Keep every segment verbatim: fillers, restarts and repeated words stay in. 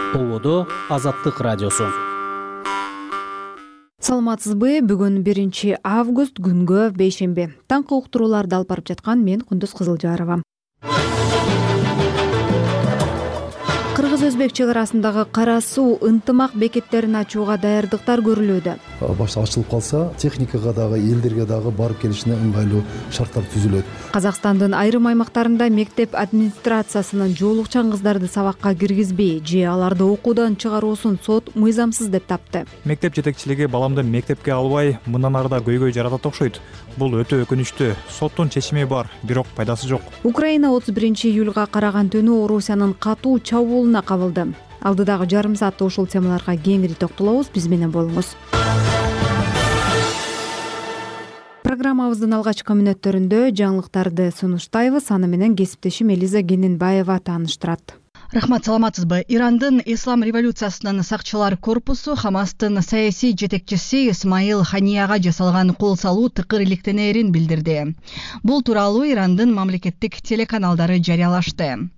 Ободо Азаттык радиосу. Саламатсызбы? Бүгүн биринчи август күнгө бейшемби. Таңкы уктурууларды алып барып жаткан мен Кундуз Кызылжарова. Кыргыз-өзбек чек арасындагы Кара суу ынтымак бекеттерин ачууга даярдыктар көрүлүүдө. Башта ачылып калса, техникага дагы, элдерге дагы барып келишине ыңгайлуу шарттар түзүлөт. Казакстандын айрым аймактарында мектеп администрациясынын жоолукчан кыздарды сабакка киргизбей же аларды окуудан чыгаруусун сот мыйзамсыз деп тапты. Мектеп жетекчилиги баламды мектепке албай, мындан арыда көйгөй жаратат окшойт. Бул өтө өкүнүчтүү. Соттун чечими бар, бирок пайдасы жок. Украина отуз биринчи июлга караган түнү Орусиянын катуу чабуулуна кабылды. Алдыдагы жарым саатта ушул темаларга кеңири токтолобуз. Биз менен болуңуз. Программабыздын алгачкы мүнөттөрүндө жаңылыктарды сунуштайбыз. Аны менен кесиптешим Элиза Кененбаева тааныштырат. Рахмат, саламатсызбы? Ирандын Ислам революциясынын сакчылар корпусу Хамастын саясий жетекчиси Исмаил Ханияга жасалган кол салуу тыкыр иликтенерин билдирди. Бул тууралуу Ирандын мамлекеттик телеканалдары жарыялашты.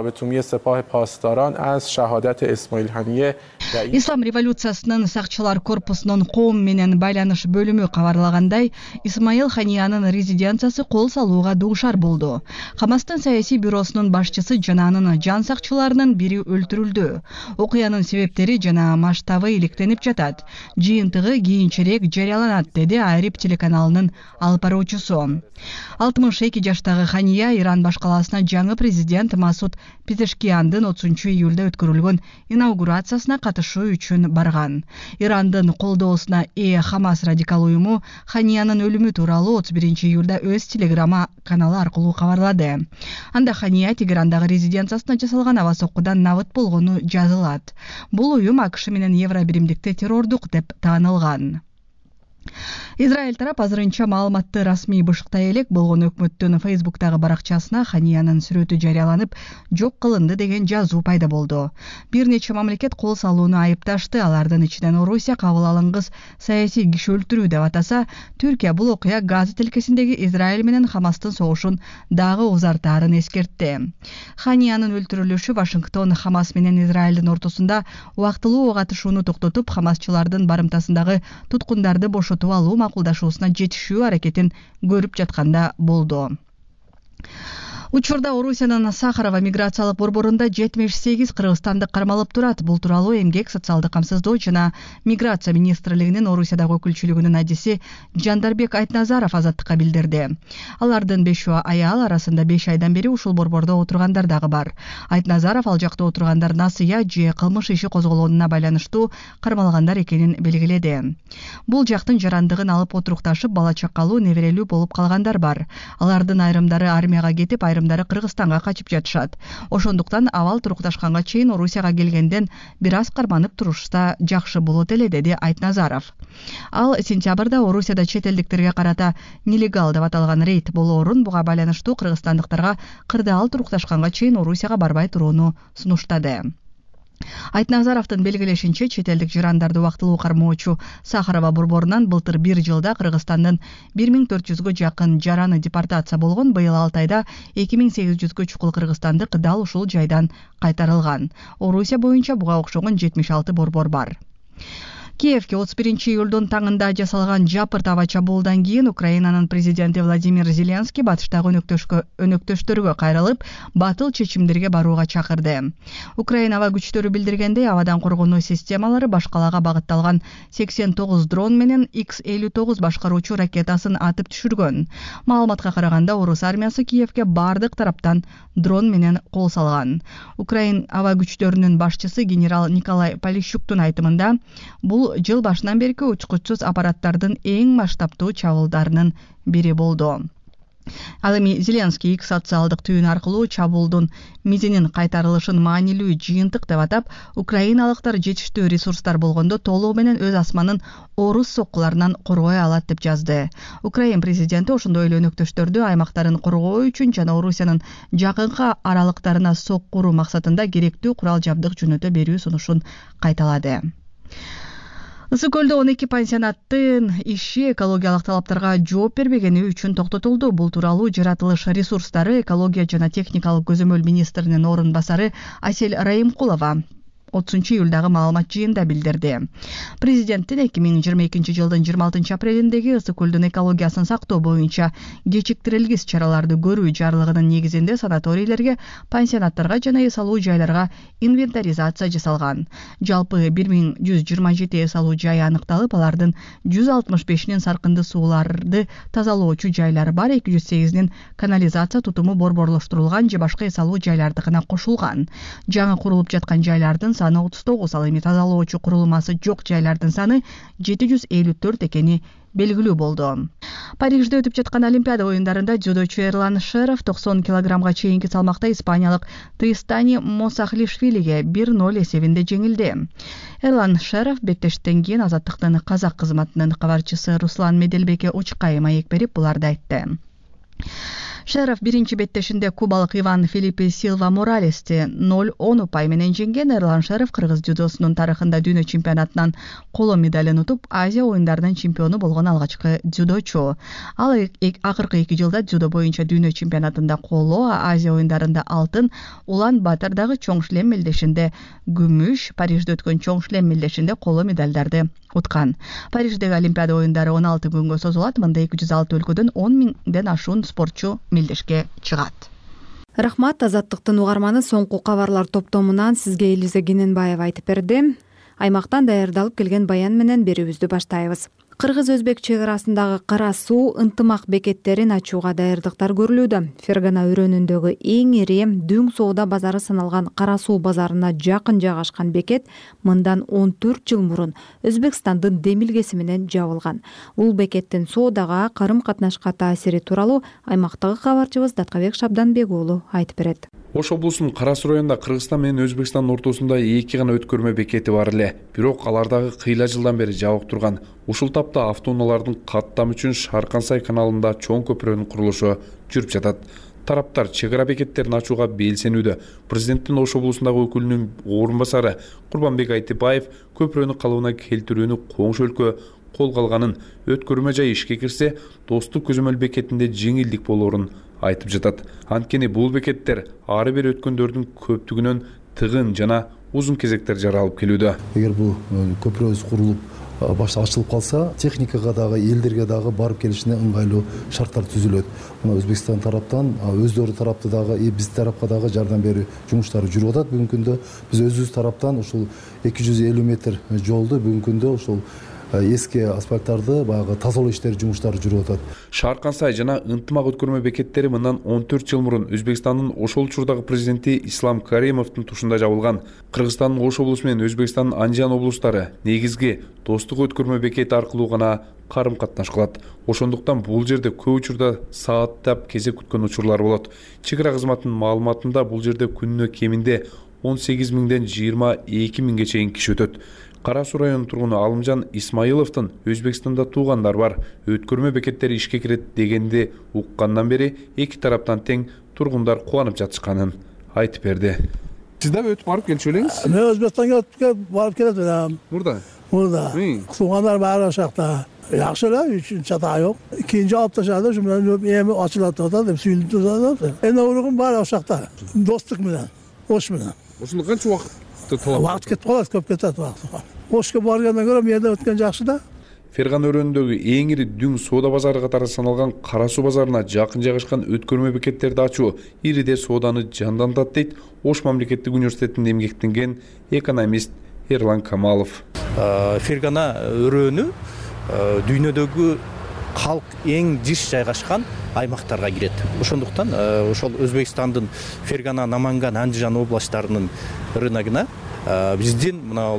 Ислам революциясынын сакчылар корпусунун коом менен байланыш бөлүмү кабарлагандай, Исмаил Ханиянын резиденциясы кол салууга дуушар болду. Хамастын саясий бюросунун башчысы жана анын жан сакчыларынын бири өлтүрүлдү. Окуянын себептери жана масштабы иликтенип жатат. Жыйынтыгы кийинчерээк жарыяланат, деди Айрип телеканалынын алып баруучусу. алтымыш эки жаштагы Хания Иран башкаласына жаңы президент Масуд Пезешкияндын отузунчу июлда өткөрүлгөн инаугурациясына катышуу үчүн барган. Ирандын колдоосуна ээ Хамас радикал уюму Ханиянын өлүмү тууралуу отуз биринчи июлда өз телеграмма каналы аркылуу кабарлады. Анда Хания Тегерандагы резиденциясына жасалган аба соккудан набыт болгону жазылат. Бул уюм АКШ менен Евро биримдикти террордук деп таанылган. Израиль тарап азырынча маалыматты расмий бышыктай элек болгон өкмөттүн Фейсбуктагы баракчасына Ханиянын сүрөтү жарыяланып, жок кылынды деген жазуу пайда болду. Бир нече мамлекет кол салууну айыпташты. Алардын ичинен Орусия кабыл алынгыс саясий киши өлтүрүү деп атаса, Түркия бул окуя Газа тилкесиндеги Израиль менен Хамастын согушун дагы узартаарын эскертти. Ханиянын өлтүрүлүшү Вашингтон Хамас менен Израилдин ортосунда убактылуу ок атышууну токтотуп, хамасчылардын барымтасындагы туткундарды бошотуп алуу макулдашуусуна жетишүү аракетин көрүп жатканда болду. Учурда Орусиянын Сахарова миграциялык борборунда жетимиш сегиз кыргызстандык кармалып турат. Бул тууралуу Эмгек, социалдык камсыздоо жана миграция министрлигинин Орусиядагы өкүлчүлүгүнүн адиси Жандарбек Айтназаров Азаттыкка билдирди. Алардын бешөө аял, арасында беш айдан бери ушул борбордо отургандар дагы бар. Айтназаров ал жакта отургандар насыя же кылмыш иши козголгонуна байланыштуу кармалгандар экенин белгиледи. Бул жактын жарандыгын алып отурукташып, бала чакалуу, неберелүү болуп калгандар бар. Алардын айрымдары армияга кетип, айрымдары Кыргызстанга качып жатышат. Ошондуктан абал турукташканга чейин Орусияга келгенден бир аз карманып турушса жакшы болот эле, деди Айтназаров. Ал сентябрда Орусияда чет элдиктерге карата нелегал деп аталган рейд болоорун, буга байланыштуу кыргызстандыктарга кырдаал турукташканга чейин Орусияга барбай турууну сунуштады. Айтназаровдун белгилешинче, чет элдик жарандарды убактылуу кармоочу Сахарова борборунан былтыр бир жылда Кыргызстандын бир миң төрт жүзгө жакын жараны депортация болгон. Быйыл алты айда эки миң сегиз жүзгө чукул кыргызстандык дал ушул жайдан кайтарылган. Орусия боюнча буга окшогон жетимиш алты борбор бар. Киевке отуз биринчи июлдун таңында жасалган жапырт аба чабуулдан кийин Украинанын президенти Владимир Зеленский батыштагы өнөктөштөргө кайрылып, батыл чечимдерге барууга чакырды. Украина аба күчтөрү билдиргендей, абадан коргонуу системалары башкалага багытталган сексен тогуз дрон менен икс элүү тогуз башкаруучу ракетасын атып түшүргөн. Маалыматка караганда, Орус армиясы Киевке бардык тараптан дрон менен кол салган. Украин аба күчтөрүнүн башчысы генерал Николай Полищуктун айтымында, бул жыл башынан берки учкучсуз аппараттардын эң масштабтуу чабуулдарынын бири болду. Ал эми Зеленский X социалдык түйүн аркылуу чабуулдун мизинин кайтарылышын маанилүү жыйынтык деп атап, украиналыктар жетиштүү ресурстар болгондо толугу менен өз асманын орус соккуларынан коргой алат деп жазды. Украин президенти ошондой эле өнөктөштөрдү аймактарын коргоо үчүн жана Орусиянын жакынкы аралыктарына соккуруу максатында керектүү курал жабдык жөнөтө берүү сунушун кайталады. Ысык көлдө он эки пансионаттын иши экологиялык талаптарга жооп бербегени үчүн токтотулду. Бул тууралуу жаратылыш ресурстары, экология жана техникалык көзөмөл министринин орун басары Асель Раимкулова отузунчу июлдагы маалымат жыйынында билдирди. Президенттин эки миң жыйырма экинчи жылдын жыйырма алтынчы апрелиндеги ысык көлдүн экологиясын сактоо боюнча кечиктирилгис чараларды көрүү жарлыгынын негизинде санаторийлерге, пансионаттарга жана эс алуу жайларга инвентаризация жасалган. Жалпы бир миң жүз жыйырма жети эс алуу жайы аныкталып, алардын жүз алтымыш бешинин саркынды сууларды тазалоочу жайлары бар, эки жүз сегизинин канализация тутуму борборлоштурулган же башка эс алуу жайлардыкына кошулган. Жаңы курулуп жаткан жайлардын саны отуз тогуз, ал эми тазалоочу курулмасы жок жайлардын саны жети жүз элүү төрт экени белгилүү болду. Парижде өтүп жаткан Олимпиада оюндарында дзюдочу Эрлан Шеров токсон килограммга чейинки салмакта испаниялык Тристани Мосахлишвилиге бир ноль эсебинде жеңилди. Эрлан Шеров беттештен кийин Азаттыктын казак кызматынын кабарчысы Руслан Меделбекке очкай маек берип буларды айтты. Шеров биринчи беттешинде кубалык Иван Филиппе Силва Моралести ноль он упай менен жеңген. Эрлан Шеров кыргыз дзюдосунун тарыхында дүйнө чемпионатынан коло медалын утуп, Азия оюндарынын чемпиону болгон алгачкы дзюдочу. Ал акыркы эки жылда дзюдо боюнча дүйнө чемпионатында коло, Азия оюндарында алтын, Улан Батырдагы чоң шлем мелдешинде күмүш, Парижде өткөн чоң шлем мелдешинде коло медалдарды уткан. Париждеги Олимпиада оюндары он алты күнгө созулат. Мында эки жүз алты өлкөдөн он миңден ашуун спортчу мелдешке чыгат. Рахмат. Азаттыктын угарманы соңку кабарлар топтомунан сизге Элиза Кененбаева айтып берди. Аймактан даярдалып келген баян менен берүүбүздү баштайбыз. Кыргыз-Өзбек чек арасындагы Кара суу ынтымак бекеттерин ачууга даярдыктар көрүлүүдө. Фергана өрөөнүндөгү эң ири дүң соода базары саналган Кара суу базарына жакын жайгашкан бекет мындан он төрт жыл мурун Өзбекстандын демилгеси менен жабылган. Бул бекеттин соодага, карым-катнашка таасири тууралуу аймактагы кабарчыбыз Даткабек Шабданбек уулу айтып берет. Ош облусунун Кара суу районунда Кыргызстан менен Өзбекстандын ортосунда эки гана өткөрмө бекети бар эле. Бирок алардагы кыйла жылдан бери жабык турган. Ушул тапта автоунаалардын каттам үчүн Шаркансай каналында чоң көпүрөнүн курулушу жүрүп жатат. Тараптар чек ара бекеттерин ачууга белсенүүдө. Президенттин Ош облусундагы өкүлүнүн орун басары Курбанбек Айтыбаев көпүрөнү калыбына келтирүүнү коңшу өлкө колго алганын, өткөрмө жайы ишке кирсе, Достук көзөмөл бекетинде жеңилдик болоорун айтып жатат. Анткени бул бекеттер ары бери өткөндөрдүн көптүгүнөн тыгын жана узун кезектер жаралып келүүдө. Эгер бул көпүрөбүз курулуп башта ачылып калса, техникага дагы, элдерге дагы барып келишине ыңгайлуу шарттар түзүлөт. Мына Өзбекстан тараптан өздөрү тарапты дагы, биз тарапка дагы жардам берүү жумуштары жүрүп атат. Бүгүнкү күндө биз өзүбүз тараптан ушул эки жүз элүү метр жолду бүгүнкү күндө ушул эски асфальттарды баягы тазалоо иштери жумуштары жүрүп атат. Шаркансай жана ынтымак өткөрмө бекеттери мындан он төрт жыл мурун Өзбекстандын ошол учурдагы президенти Ислам Каримовдун тушунда жабылган. Кыргызстандын Ош облусу менен Өзбекстандын Анжан облустары негизги Достук өткөрмө бекети аркылуу гана карым-катнаш кылат. Ошондуктан бул жерде көп учурда сааттап кезек күткөн учурлар болот. Чек ара кызматынын маалыматында бул жерде күнүнө кеминде он сегиз миңден жыйырма эки миңге чейин киши өтөт. Кара суу районунун тургуну Алымжан Исмаиловдун Өзбекстанда туугандар бар. Өткөрмө бекеттери ишке кирет дегенди уккандан бери эки тараптан тең тургундар кубанып жатышканын айтып берди. Сиз да өтүп барып келчү элеңиз? Мен Өзбекстанга барып келет элем. Мурда? Мурда. Туугандар баары ошакта. Жакшы эле, үчүнчү чата жок. Экинчи алып ташады, ушу менен эми ачылат атат деп сүйүнүп турат. Эне уругум бар ошакта. Достук менен, Ош менен. Ушуну канча убакытты талап? Убакыт кетип калат, көп кетет убакыт. Ошко баргандан көрө менде өткөн жакшы да. Фергана өрөөнүндөгү эң ири дүң соода базары катары саналган Кара суу базарына жакын жайгашкан өткөрмө бекеттерди ачуу ириде сооданы жандандырат дейт Ош мамлекеттик университетинде эмгектенген экономист Эрлан Камалов. Фергана өрөөнү дүйнөдөгү калк эң жиш жайгашкан аймактарга кирет. Ошондуктан ошол Өзбекстандын Фергана, Наманган, Анжан областтарынын рыногуна биздин мына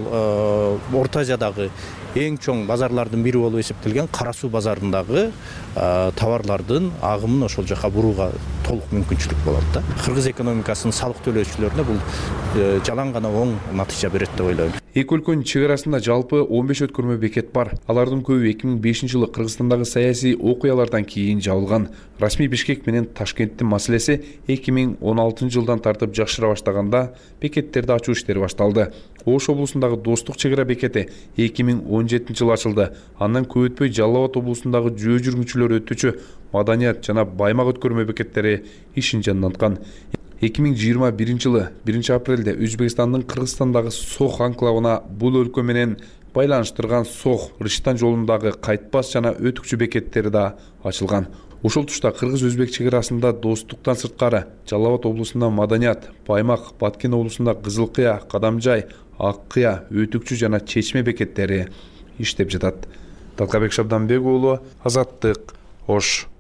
Орто Азиядагы эң чоң базарлардын бири болуп эсептелген Кара суу базарындагы товарлардын агымын ошол жака бурууга толук мүмкүнчүлүк болот да. Кыргыз экономикасынын салык төлөөчүлөрүнө бул жалаң гана оң натыйжа берет деп ойлойм. Эки өлкөнүн чек арасында жалпы он беш өткөрмө бекет бар. Алардын көбү эки миң бешинчи жылы Кыргызстандагы саясий окуялардан кийин жабылган. Расмий Бишкек менен Ташкенттин маселеси эки миң он алтынчы жылдан тартып жакшыра баштаганда бекеттерди ачуу иштери башталды. Ош облусундагы Достук чек ара бекети эки миң он жетинчи жылы ачылды. Андан көп өтпөй Жалал Абад облусундагы жөө жүргүнчүлөр өтүүчү Маданият жана Баймак өткөрмө бекеттери ишин жанданткан. эки миң жыйырма биринчи жылы биринчи апрелде Өзбекстандын Кыргызстандагы Сох анклавына бул өлкө менен байланыштырган Сох Рыштан жолундагы кайтпас жана өтүкчү бекеттери да ачылган. Ошол тушта кыргыз-өзбек чек арасында достуктан сырткары Жалал Абад облусунда Маданият, Баймак, Баткен облусунда Кызылкыя, Кадамжай, Аккыя, Өтүкчү жана Чечме бекеттери иштеп жатат. Талкабек Шабданбек уулу, Азаттык, Ош.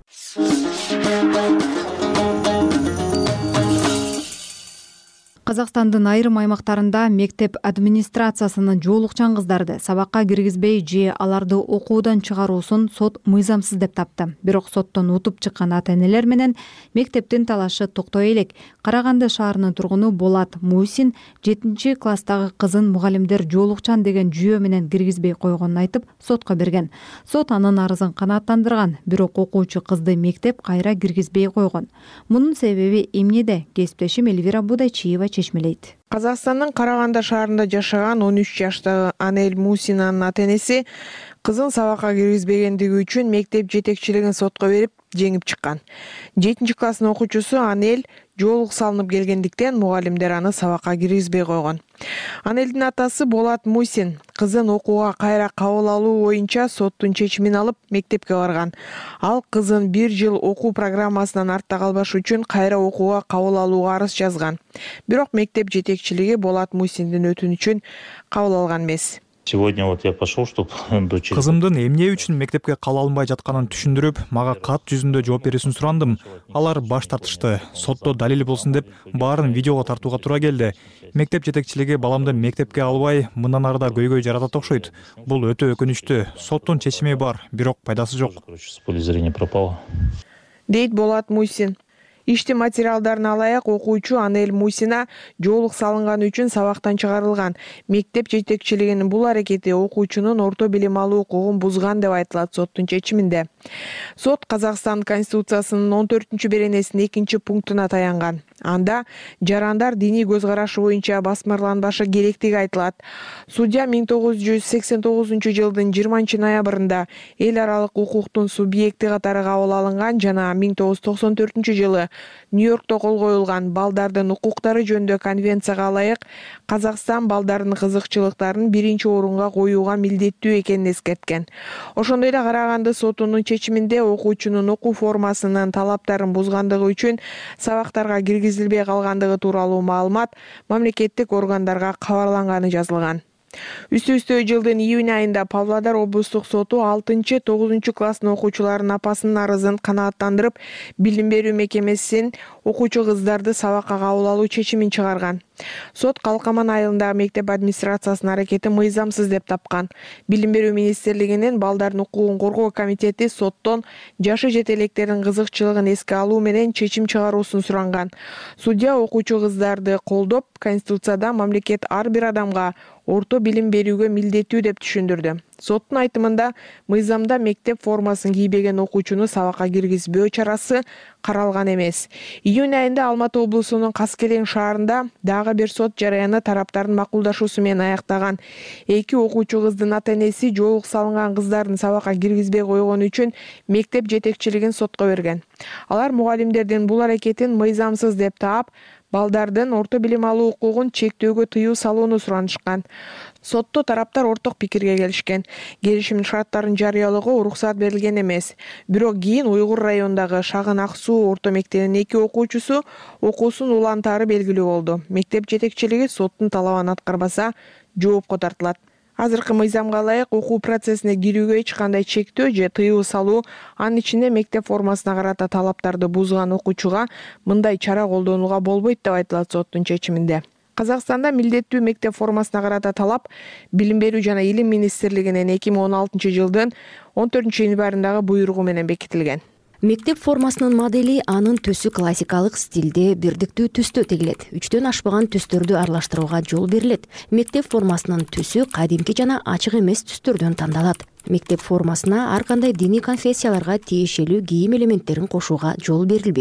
Казакстандын айрым аймактарында мектеп администрациясынын жоолукчан кыздарды сабакка киргизбей же аларды окуудан чыгаруусун сот мыйзамсыз деп тапты. Бирок соттон утуп чыккан ата-энелер менен мектептин талашы токтой элек. Караганды шаарынын тургуну Болат Мусин жетинчи класстагы кызын мугалимдер жоолукчан деген жүйө менен киргизбей койгонун айтып сотко берген. Сот анын арызын канааттандырган, бирок окуучу кызды мектеп кайра киргизбей койгон. Мунун себеби эмнеде? Кесиптешим Эльвира Будайчиева чечмелейт. Казакстандын Караганда шаарында жашаган он үч жаштагы Анель Мусинанын ата-энеси кызын сабакка киргизбегендиги үчүн мектеп жетекчилигин сотко берип, жеңип чыккан. жетинчи класстын окуучусу Анель жоолук салынып келгендиктен мугалимдер аны сабакка киргизбей койгон. Анелдин атасы Болат Мусин кызын окууга кайра кабыл алуу боюнча соттун чечимин алып мектепке барган. Ал кызын бир жыл окуу программасынан артта калбаш үчүн кайра окууга кабыл алууга арыз жазган. Бирок мектеп жетекчилиги Болат Мусиндин өтүнүчүн кабыл алган эмес. Сегодня вот я пошел, чтобы дочери. Кызымдын эмне үчүн мектепке кала албай жатканын түшүндүрүп, мага кат жүзүндө жооп берүүсүн сурандым. Алар баш тартышты. Сотто далил болсун деп баарын видеого тартууга туура келди. Мектеп жетекчилиги баламды мектепке албай, мындан ары да көйгөй жаратат окшойт. Бул өтө өкүнүчтүү. Соттун чечими бар, бирок пайдасы жок. С поля зрения пропало. Дейт Болат Мусин. Иштин материалдарын алайык, окуучу Анель Мусина жоолук салынганы үчүн сабактан чыгарылган. Мектеп жетекчилигинин бул аракети окуучунун орто билим алуу укугун бузган деп айтылат соттун чечиминде. Сот Казакстан Конституциясынын он төртүнчү беренесинин экинчи пунктуна таянган. Анда жарандар диний көз карашы боюнча басмырланбашы керектиги айтылат. Судья миң тогуз жүз сексен тогузунчу жылдын жыйырманчы ноябрында эл аралык укуктун субъекти катары кабыл алынган жана миң тогуз жүз токсон төртүнчү жылы Нью-Йоркто кол коюлган балдардын укуктары жөнүндө конвенцияга ылайык Казакстан балдардын кызыкчылыктарын биринчи орунга коюуга милдеттүү экенин эскерткен. Ошондой эле Караганды сотунун чечиминде окуучунун окуу формасынын талаптарын бузгандыгы үчүн сабактарга киргизилбей калгандыгы тууралуу маалымат мамлекеттик органдарга кабарланганы жазылган. Үстө-үстө жылдын июнь айында Павлодар облустук соту алтынчы тогузунчу класстын окуучуларынын апасынын арызын канааттандырып, билим берүү мекемесинин окуучу кыздарды сабакка кабыл алуу чечимин чыгарган. Сот Калкаман айылындагы мектеп администрациясынын аракети мыйзамсыз деп тапкан. Билим берүү министрлигинин балдардын укугун коргоо комитети соттон жашы жете электердин кызыкчылыгын эске алуу менен чечим чыгаруусун суранган. Судья окуучу кыздарды колдоп, Конституцияда мамлекет ар бир адамга орто билим берүүгө милдеттүү деп түшүндүрдү. Соттун айтымында мыйзамда мектеп формасын кийбеген окуучуну сабакка киргизбөө чарасы каралган эмес. Июнь айында Алматы облусунун Каскелең шаарында дагы бир сот жараяны тараптардын макулдашуусу менен аяктаган. Эки окуучу кыздын ата-энеси жоолук салынган кыздардын сабакка киргизбей койгону үчүн мектеп жетекчилигин сотко берген. Алар мугалимдердин бул аракетин мыйзамсыз деп таап, балдардын орто билим алуу укугун чектөөгө тыюу салууну суранышкан. Сотто тараптар орток пикирге келишкен. Келишимдин шарттарын жарыялоого уруксат берилген эмес. Бирок кийин Уйгур районундагы Шагын Ак Суу орто мектебинин эки окуучусу окуусун улантаары белгилүү болду. Мектеп жетекчилиги соттун талабын аткарбаса жоопко тартылат. Азыркы мыйзамга ылайык окуу процессине кирүүгө эч кандай чектөө же тыюу салуу, анын ичинде мектеп формасына карата талаптарды бузган окуучуга мындай чара колдонууга болбойт деп айтылат соттун чечиминде. Казакстанда милдеттүү мектеп формасына карата талап Билим берүү жана илим министрлигинин эки миң он алтынчы жылдын он төртүнчү январындагы буйругу менен бекитилген. Мектеп формасынын модели анын түсү классикалык стилде бирдиктүү түстө тегилет. Үчтөн ашпаган түстөрдү аралаштырууга жол берилет. Мектеп формасынын түсү кадимки жана ачык эмес түстөрдөн тандалат. Мектеп формасына ар кандай диний конфессияларга тиешелүү кийим элементтерин кошууга жол берилбейт.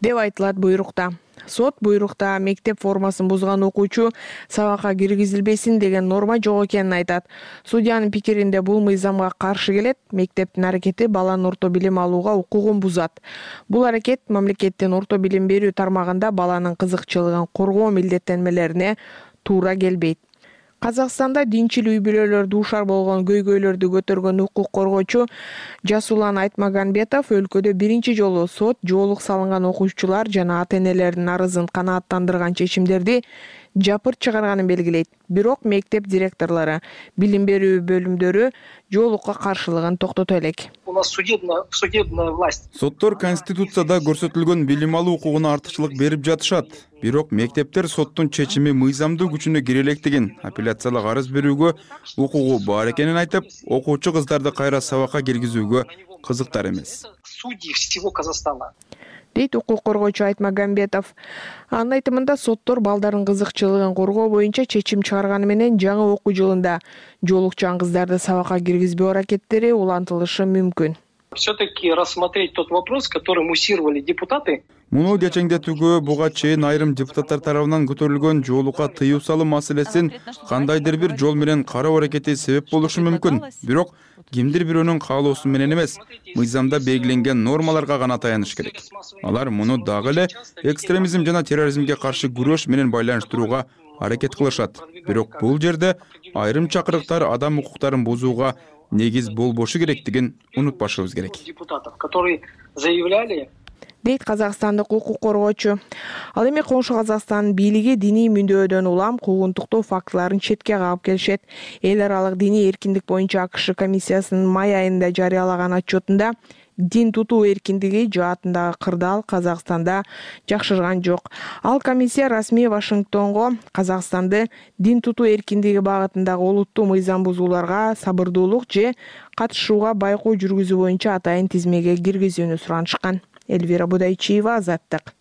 деп айтылат буйрукта. Сот буйрукта мектеп формасын бузган окуучу сабакка киргизилбесин деген норма жок экенин айтат. Судьянын пикиринде бул мыйзамга каршы келет, мектептин аракети баланын орто билим алууга укугун бузат. Бул аракет мамлекеттин орто билим берүү тармагында баланын кызыкчылыгын коргоо милдеттенмелерине туура келбейт. Казакстанда динчил үй-бүлөлөр дуушар болгон көйгөйлөрдү көтөргөн укук коргоочу Жасулан Айтмаганбетов өлкөдө биринчи жолу сот жоолук салынган окуучулар жана ата-энелердин арызын канааттандырган чечимдерди жапырт чыгарганын белгилейт. Бирок мектеп директорлору, билим берүү бөлүмдөрү жоолукка каршылыгын токтото элек. У нас судебная судебная власть. Соттор Конституцияда көрсөтүлгөн билим алуу укугуна артыкчылык берип жатышат. Бирок мектептер соттун чечими мыйзамдуу күчүнө кире электигин, апелляциялык арыз берүүгө укугу бар экенин айтып, окуучу кыздарды кайра сабакка киргизүүгө кызыктар эмес. Судьи всего Казахстана. Дейт укук коргоочу Айтмаганбетов. Анын айтымында соттор балдардын кызыкчылыгын коргоо боюнча чечим чыгарганы менен жаңы окуу жылында жоолукчан кыздарды сабакка киргизбөө аракеттери улантылышы мүмкүн. Все-таки рассмотреть тот вопрос, который муссировали депутаты. Муну кечеңдетүүгө буга чейин айрым депутаттар тарабынан көтөрүлгөн жоолукка тыюу салуу маселесин кандайдыр бир жол менен кароо аракети себеп болушу мүмкүн. Бирок кимдир бирөөнүн каалоосу менен эмес, мыйзамда белгиленген нормаларга гана таяныш керек. Алар муну дагы эле экстремизм жана терроризмге каршы күрөш менен байланыштырууга аракет кылышат. Бирок бул жерде айрым чакырыктар адам укуктарын бузууга негиз болбошу керектигин унутпашыбыз керек. Депутатов, которые заявляли дейт казакстандык укук коргоочу. Ал эми коңшу Казакстан бийлиги диний мүндөодөн улам куугунтуктоо фактыларын четке кагып келишет. Эл аралык диний эркиндик боюнча АКШ комиссиясынын май айында жарыялаган отчетунда дин тутуу эркиндиги жаатындагы кырдаал Казакстанда жакшырган жок. Ал комиссия расмий Вашингтонго Казакстанды дин тутуу эркиндиги багытындагы олуттуу мыйзам бузууларга сабырдуулук же катышууга байкоо жүргүзүү боюнча атайын тизмеге киргизүүнү суранышкан. Эльвира Будайчиева, Азаттык.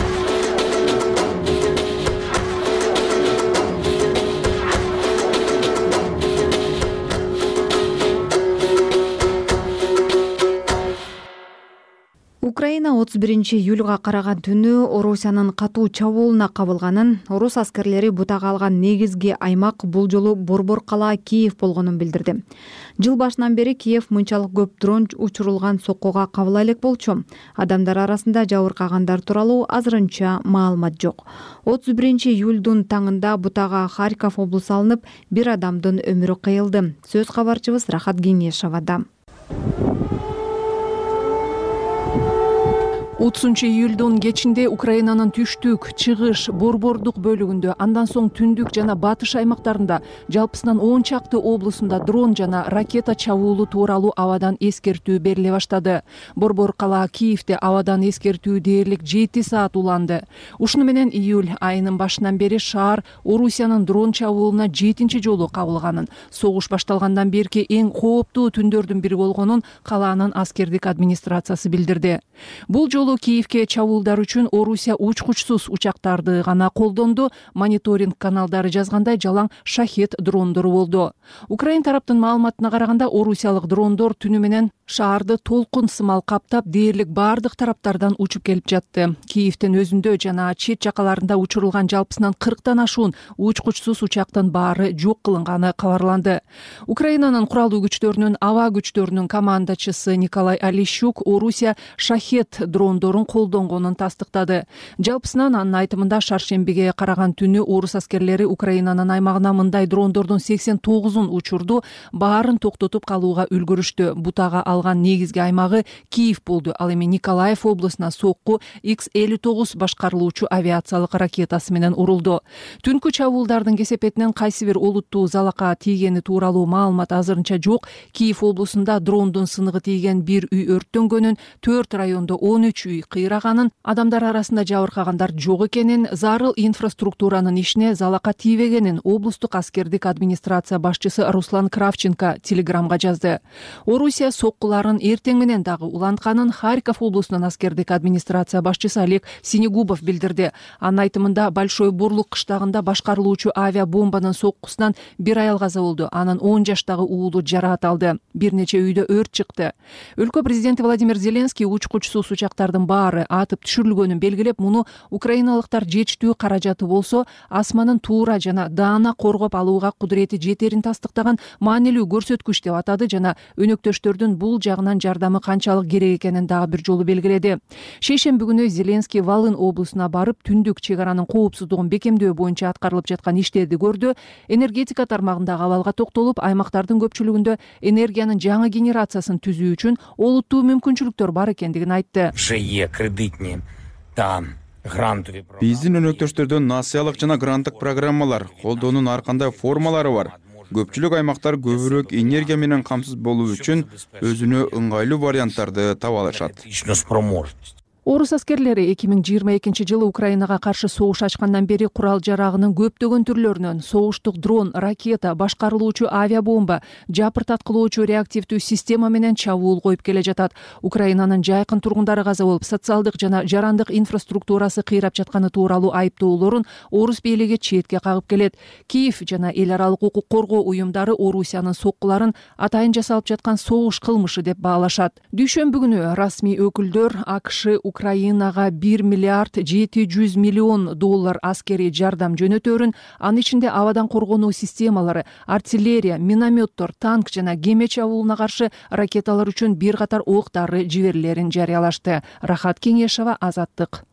Украина отуз биринчи июлга караган түнү Орусиянын катуу чабуулуна кабылганын, орус аскерлери бутага алган негизги аймак бул жолу Борбор кала Киев болгонун билдирди. Жыл башынан бери Киев мынчалык көп дрон учурулган соккуга кабыла элек болчу. Адамдар арасында жабыркагандар тууралуу азырынча маалымат жок. отуз биринчи июлдун таңында бутага Харьков облусу алынып, бир адамдын өмүрү кыйылды. Сөз кабарчыбыз Рахат Кеңешовада. отузунчу июлдун кечинде Украинанын түштүк, чыгыш, борбордук бөлүгүндө, андан соң түндүк жана батыш аймактарында жалпысынан он чакты облусунда дрон жана ракета чабуулу тууралуу абадан эскертүү бериле баштады. Борбор кала Киевде абадан эскертүү дээрлик жети саат уланды. Ушуну менен июль айынын башынан бери шаар Орусиянын дрон чабуулуна жетинчи жолу кабылганын, согуш башталгандан берки эң кооптуу түндөрдүн бири болгонун калаанын аскердик администрациясы билдирди. Бул жолу Киевке чабуулдар үчүн Орусия учкучсуз учактарды гана колдонду. Мониторинг каналдары жазгандай жалаң шахет дрондору болду. Украин тараптын маалыматына караганда орусиялык дрондор түнү менен шаарды толкун сымал каптап, дээрлик бардык тараптардан учуп келип жатты. Киевдин өзүндө жана чет жакаларында учурулган жалпысынан кырктан ашуун учкучсуз учактын баары жок кылынганы кабарланды. Украинанын куралдуу күчтөрүнүн аба күчтөрүнүн командачысы Николай Алищук Орусия шахет дрондорун колдонгонун тастыктады. Жалпысынан анын айтымында шаршембиге караган түнү орус аскерлери Украинанын аймагына мындай дрондордун сексен тогузун учурду баарын токтотуп калууга үлгүрүштү. Бутага алган негизги аймагы Киев болду. Ал эми Николаев облусуна сокку икс элүү тогуз башкарылуучу авиациялык ракетасы менен урулду. Түнкү чабуулдардын кесепетинен кайсы бир олуттуу залака тийгени тууралуу маалымат азырынча жок. Киев облусунда дрондун сыныгы тийген бир үй өрттөнгөнүн, төрт райондо он үч үй кыйраганын, адамдар арасында жабыркагандар жок экенин, зарыл инфраструктуранын ишине залака тийбегенин облустук аскердик администрация башчысы Руслан Кравченко телеграмга жазды. Орусия соккуларын эртең менен дагы улантканын Харьков облусунун аскердик администрация башчысы Олег Синегубов билдирди. Анын айтымында Большой Бурлук кыштагында башкарылуучу авиабомбанын соккусунан бир аял каза болду. Анын он жаштагы уулу жараат алды. Бир нече үйдө өрт чыкты. Өлкө президенти Владимир Зеленский учкучсуз учактарды аймактардын баары атып түшүрүлгөнүн белгилеп, муну украиналыктар жетиштүү каражаты болсо асманын туура жана даана коргоп алууга кудурети жетерин тастыктаган маанилүү көрсөткүч деп атады жана өнөктөштөрдүн бул жагынан жардамы канчалык керек экенин дагы бир жолу белгиледи. Шейшемби күнү Зеленский Волын облусуна барып, түндүк чек аранын коопсуздугун бекемдөө боюнча аткарылып жаткан иштерди көрдү. Энергетика тармагындагы абалга токтолуп, аймактардын көпчүлүгүндө энергиянын жаңы генерациясын түзүү үчүн олуттуу мүмкүнчүлүктөр бар экендигин айтты. Биздин өнөктөштөрдөн насыялык жана гранттык программалар, колдоонун ар кандай формалары бар. Көпчүлүк аймактар көбүрөөк энергия менен камсыз болуу үчүн өзүнө ыңгайлуу варианттарды таба алышат. Орус аскерлери эки миң жыйырма экинчи жылы Украинага каршы согуш ачкандан бери курал жарагынын көптөгөн түрлөрүнөн согуштук дрон, ракета, башкарылуучу авиабомба, жапыртаткылоочу реактивдүү система менен чабуул коюп келе жатат. Украинанын жайкын тургундары каза болуп, социалдык жана жарандык инфраструктурасы кыйрап жатканы тууралуу айыптоолорун орус бийлиги четке кагып келет. Киев жана эл аралык укук коргоо уюмдары Орусиянын соккуларын атайын жасалып жаткан согуш кылмышы деп баалашат. Дүйшөмбү күнү расмий өкүлдөр АКШ Украинага бир миллиард жети жүз миллион доллар аскерий жардам жөнөтөрүн, анын ичинде абадан коргонуу системалары, артиллерия, минометтор, танк жана кеме чабуулуна каршы ракеталар үчүн бир катар оок-дары жиберилерин жарыялашты. Рахат Кеңешова, Азаттык.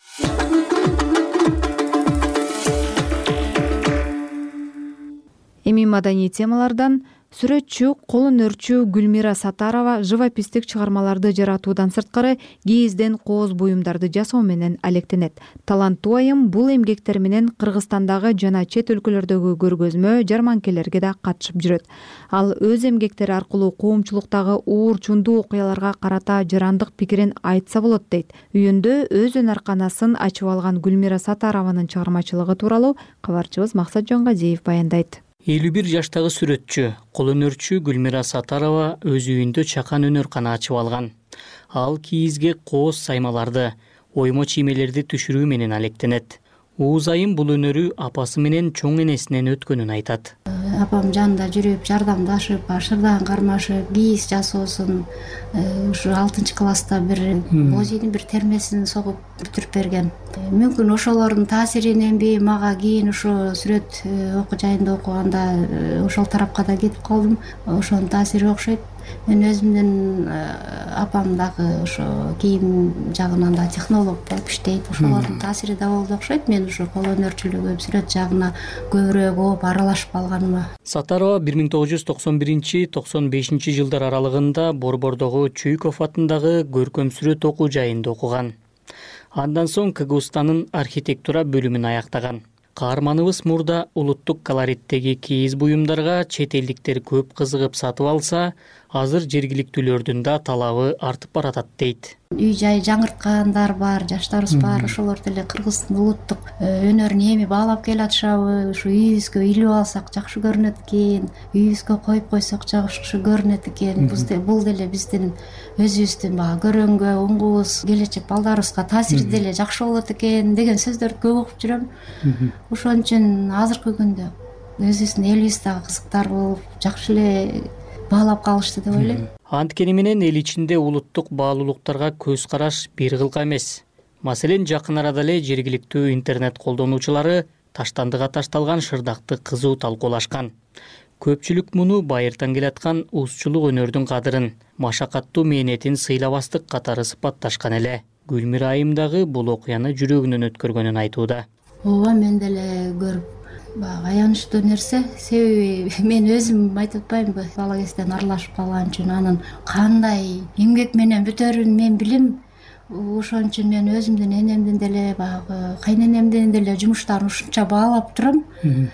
Эми маданий темалардан сүрөтчү, кол өнөрчү Гүлмира Сатарова живописттик чыгармаларды жаратуудан сырткары кийизден кооз буюмдарды жасоо менен алектенет. Таланттуу айым бул эмгектер менен Кыргызстандагы жана чет өлкөлөрдөгү көргөзмө, жарманкелерге да катышып жүрөт. Ал өз эмгектери аркылуу коомчулуктагы уур чундуу окуяларга карата жарандык пикирин айтса болот дейт. Үйүндө өз өнөр-канасын ачып алган Гүлмира Сатарованын чыгармачылыгы тууралуу кабарчыбыз Максат Жонгазиев баяндайт. элүү бир жаштагы сүрөтчү, кол өнөрчү Гүлмира Сатарова өз үйүндө чакан өнөр-кана ачып алган. Ал кийизге кооз саймаларды, оймо чиймелерди түшүрүү менен алектенет. Ууз айым бул өнөрү апасы менен чоң энесинен өткөнүн айтат. Апам жанында жүрүп, жардамдашып, шырдан кармашып, кийиз жасоосун ушу алтынчы класста бир бозийдин бир термесин согуп бүтүрүп берген. Мүмкүн ошолордун таасириненби мага кийин ошо сүрөт окуу жайында окуганда ошол тарапка да кетип калдым. Ошонун таасири окшойт. Мен өзүмдүн апам дагы ошо кийим жагынан да технолог болуп иштейт. Ошолордун таасири да болду окшойт. Мен ошо кол өнөрчүлүгү, сүрөт жагына көбүрөөк ооп аралашып калганыма. Сатарова бир миң тогуз жүз токсон биринчи — токсон бешинчи жылдар аралыгында Борбордогу Чуйков атындагы көркөм сүрөт окуу жайында окуган. Андан соң Кыгызстандын архитектура бөлүмүн аяктаган. Каарманыбыз мурда улуттук колориттеги кийиз буюмдарга чет элдиктер көп кызыгып сатып алса, азыр жергиликтүүлөрдүн да талабы артып баратат дейт. Үй жай жаңырткандар бар, жаштарыбыз бар, ошолор деле Кыргыздын улуттук өнөрүн эми баалап келатышабы, ушу үйүбүзгө илип алсак жакшы көрүнөт экен, үйүбүзгө коюп койсок жакшы көрүнөт экен. Бул деле биздин өзүбүздүн баягы көрөнгө, уңгубуз, келечек балдарыбызга таасири деле жакшы болот экен деген сөздөрдү көп окуп жүрөм. Ошон үчүн азыркы күндө өзүбүздүн элибиз дагы кызыктар болуп, жакшы эле баалап калышты деп ойлойм. Анткени менен эл ичинде улуттук баалуулуктарга көз караш бир кылка эмес. Маселен, жакын арада эле жергиликтүү интернет колдонуучулары таштандыга ташталган шырдакты кызуу талкуулашкан. Көпчүлүк муну байыртан келаткан узчулук өнөрдүн кадырын, машакаттуу мээнетин сыйлабастык катары сыпатташкан эле. Гүлмира айым дагы бул окуяны жүрөгүнөн өткөргөнүн айтууда. Ооба, мен деле көрүп аянычтуу нерсе. Себеби мен өзүм айтып атпаймынбы, бала кезден аралашып калган үчүн анын кандай эмгек менен бүтөрүн мен билем. Ошон үчүн мен өзүмдүн энемдин деле, баягы кайненемдин деле жумуштарын ушунча баалап турам.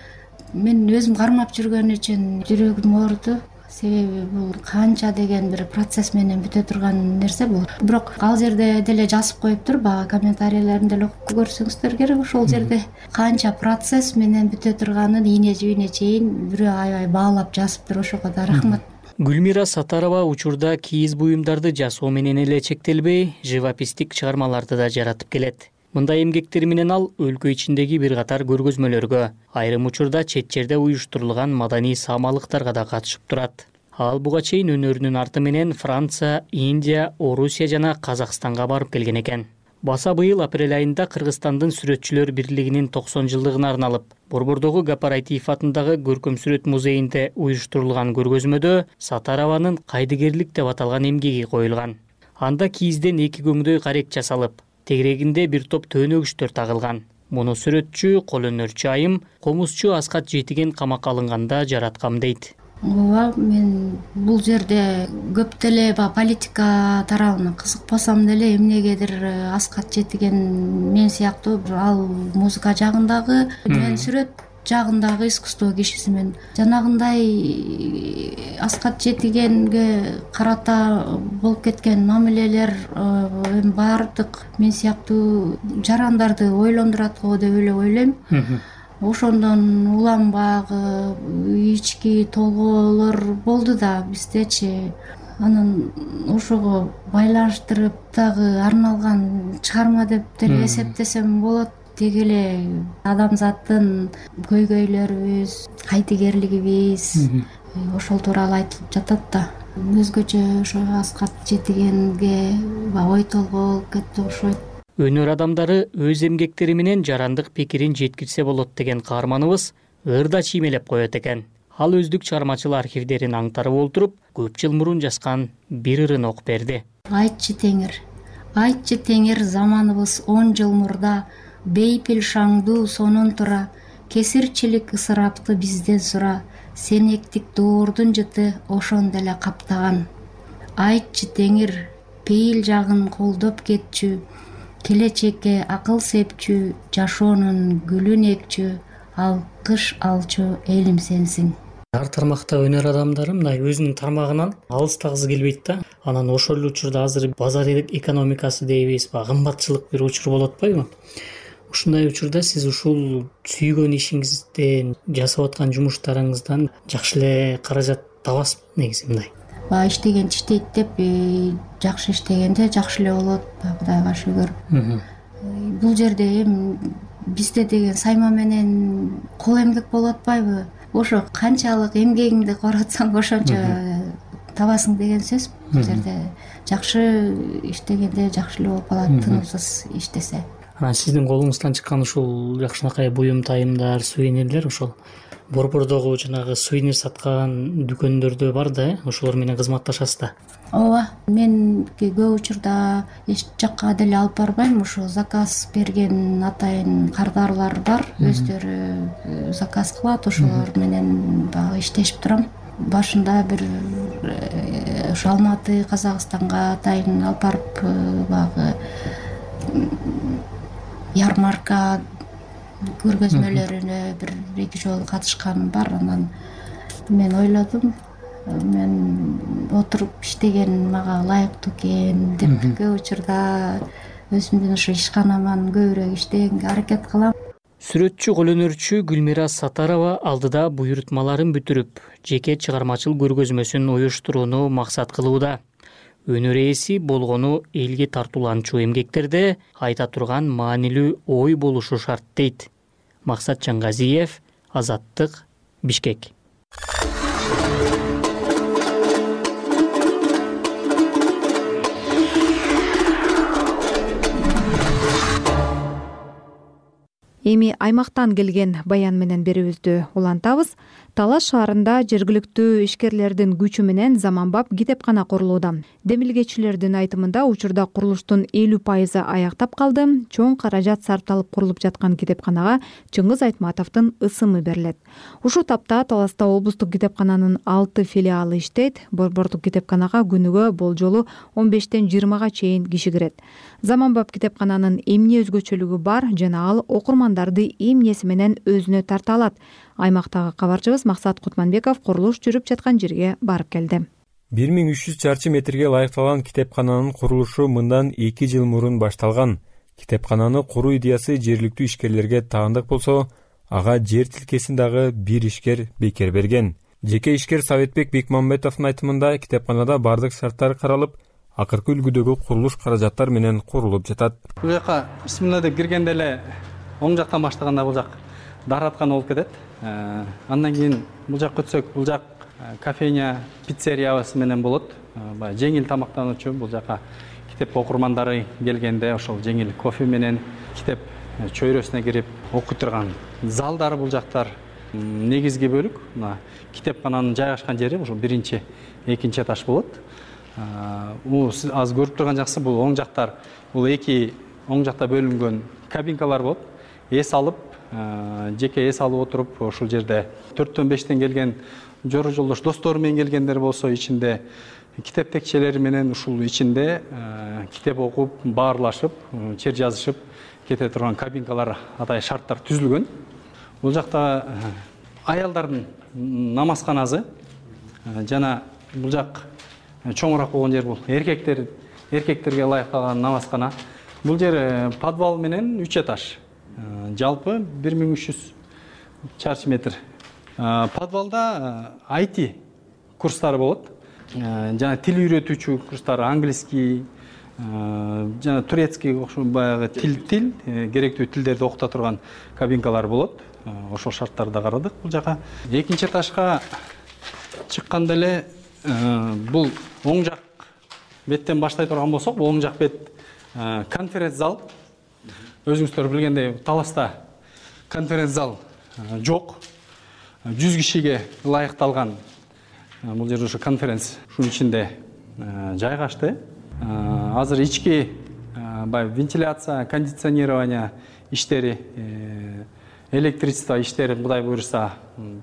Мен өзүм кармап жүргөн үчүн жүрөгүм ооруду. Себеби бул канча деген бир процесс менен бүтө турган нерсе бул. Бирок ал жерде деле жазып коюптур, баягы комментарийлерин деле окуп көрсөңүздөр керек. Ошол жерде канча процесс менен бүтө турганын ийне жибине чейин бирөө аябай баалап жазыптыр. Ошого да рахмат. Гүлмира Сатарова учурда кийиз буюмдарды жасоо менен эле чектелбей, живописттик чыгармаларды да жаратып келет. Мындай эмгектери менен ал өлкө ичиндеги бир катар көргөзмөлөргө, айрым учурда чет жерде уюштурулган маданий саамалыктарга да катышып турат. Ал буга чейин өнөрүнүн арты менен Франция, Индия, Орусия жана Казакстанга барып келген экен. Баса быйыл апрель айында Кыргызстандын сүрөтчүлөр бирлигинин токсон жылдыгына арналып, Борбордогу Гапараитиев атындагы Көркөм сүрөт музейинде уюштурулган көргөзмөдө Сатарованын кайдыгерлик деп аталган эмгеги коюлган. Анда кийизден эки көңдөй карек жасалып, тегерегинде бир топ төөнөгүчтөр тагылган. Муну сүрөтчү, кол өнөрчү Айым, комузчу Аскат Жетиген камакка алынганда жараткам дейт. Ооба, мен бул жерде көп деле политика тарабына кызыкпасам деле эмнегедир Аскат Жетиген мен сыяктуу ал музыка жагындагы, мен сүрөт жагындагы искусство кишисимин. Жанагындай Аскат Жетигенге карата болуп кеткен мамилелер баардык мен сыяктуу жарандарды ойлондурат го деп эле ойлойм. Ошондон улам баягы ички толгоолор болду да биздечи. Анан ошого байланыштырып дагы арналган чыгарма деп деле эсептесем болот. Деги эле адамзаттын көйгөйлөрүбүз, кайдыгерлигибиз ошол тууралуу айтылып жатат да. Өзгөчө ошо Аскат Жетигенге ой толгоо болуп кетти окшойт. Өнөр адамдары өз эмгектери менен жарандык пикирин жеткирсе болот деген каарманыбыз ырда чиймелеп коет экен. Ал өздүк чыгармачыл архивдерин аңтарып олтуруп, көп жыл мурун жазган бир ырын окуп берди. Айтчы теңир, айтчы теңир, заманыбыз он жыл мурда, бейпил шаңдуу сонун тура, кесирчилик ысырапты бизден сура, сенектик доордун жыты ошон деле каптаган. Айтчы теңир, пейил жагын колдоп кетчү, келечекке акыл сепчү, жашоонун гүлүн экчү, ал кыш алчу элим сенсиң. Ар тармакта өнөр адамдары мындай өзүнүн тармагынан алыстагысы келбейт да. Анан ошол эле учурда азыр базар экономикасы дейбиз, кымбатчылык бир учур болуп атпайбы? Ушундай учурда сиз ушул сүйгөн ишиңизден, жасап аткан жумуштарыңыздан жакшы эле каражат табасыз негизи мындай? Ба иштеген иштейт деп, жакшы иштегенде жакшы эле болот, Кудайга шүгүр. Бул жерде эми бизде деген сайма менен кол эмгек болуп атпайбы? Ошо канчалык эмгегиңди коротсоң ошончо табасың деген сөз. Бул жерде жакшы иштегенде жакшы эле болуп калат, тынымсыз иштесе. Анан сиздин колуңуздан чыккан ушул жакшынакай буюм тайымдар, сувенирлер ошол Борбордогу жанагы сувенир саткан дүкөндөрдө бар да, ошолор менен кызматташасыз да. Ооба, мен көп учурда эч жакка деле алып барбайм, ошо заказ берген атайын кардарлар бар, өздөрү заказ кылат, ошолор менен баягы иштешип турам. Башында бир ошо Алматы, Казакстанга атайын алып барып баягы ярмарка көргөзмөлөрүнө бир эки жолу катышканым бар. Анан мен ойлодум, мен отуруп иштеген мага ылайыктуу экен деп көп учурда өзүмдүн ошо ишканаман көбүрөөк иштегенге аракет кылам. Сүрөтчү, кол өнөрчү Гүлмира Сатарова алдыда буйрутмаларын бүтүрүп, жеке чыгармачыл көргөзмөсүн уюштурууну максат кылууда. Өнөр ээси болгону элге тартууланчу эмгектерде айта турган маанилүү ой болушу шарт дейт. Максат Жаңгазиев, Азаттык, Бишкек. Эми аймактан келген баян менен берүүбүздү улантабыз. Талас шаарында жергиликтүү ишкерлердин күчү менен заманбап китепкана курулууда. Демилгечилердин айтымында учурда курулуштун элүү пайызы аяктап калды. Чоң каражат сарпталып курулуп жаткан китепканага Чыңгыз Айтматовдун ысымы берилет. Ушул тапта Таласта облустук китепкананын алты филиалы иштейт. Борбордук китепканага күнүгө болжолу он бештен жыйырмага чейин киши кирет. Заманбап китепкананын эмне өзгөчөлүгү бар жана ал окурмандарды эмнеси менен өзүнө тарта алат? Аймактагы кабарчыбыз Максат Кутманбеков курулуш жүрүп жаткан жерге барып келди. бир миң үч жүз чарчы метрге ылайыкталган китепкананын курулушу мындан эки жыл мурун башталган. Китепкананы куруу идеясы жергиликтүү ишкерлерге таандык болсо, ага жер тилкесин дагы бир ишкер бекер берген. Жеке ишкер Советбек Бекмамбетовдун айтымында китепканада бардык шарттар каралып, акыркы үлгүдөгү курулуш каражаттар менен курулуп жатат. Бул жака бисмилла деп киргенде эле оң жактан баштаганда бул жак дараткан болуп кетет. Андан кийин бул жакка өтсөк, бул жак кофейня пиццериябыз менен болот. Баягы жеңил тамактануучу, бул жака китеп окурмандары келгенде ошол жеңил кофе менен китеп чөйрөсүнө кирип окуй турган залдар бул жактар. Негизги бөлүк мына китепкананын жайгашкан жери ошол биринчи, экинчи этаж болот. Бул сиз аз көрүп турган жаксы, бул оң жактар, бул эки оң жакта бөлүнгөн кабинкалар болот. Эс алып, жеке эс алып отуруп, ошол жерде төрттөн бештен келген жора жолдош достору менен келгендер болсо, ичинде китеп текчелери менен ушул ичинде китеп окуп, баарлашып, чер жазышып кете турган кабинкалар, атай шарттар түзүлгөн. Бул жакта аялдардын намазканасы жана бул жак чоңураак болгон жер, бул эркектер эркектерге ылайыкталган намазкана. Бул жер подвал менен үч этаж. Жалпы бир миң үч жүз чарчы метр. Подвалда ай ти курстары болот. Жана тил үйрөтүүчү курстары, английский, жана турецкий баягы тил тил керектүү тилдерди окута турган кабинкалар болот. Ошол шарттарды карадык бул жака. Экинчи этажга чыкканда эле бул оң жак беттен баштай турган болсок, бул оң жак бет конференц зал. Өзүңүздөр билгендей, Таласта конференц зал жок. жүз кишиге ылайыкталган бул жер ушу конференц ушунун ичинде жайгашты. Азыр ички баягы вентиляция, кондиционирование иштери, электричество иштери Кудай буйруса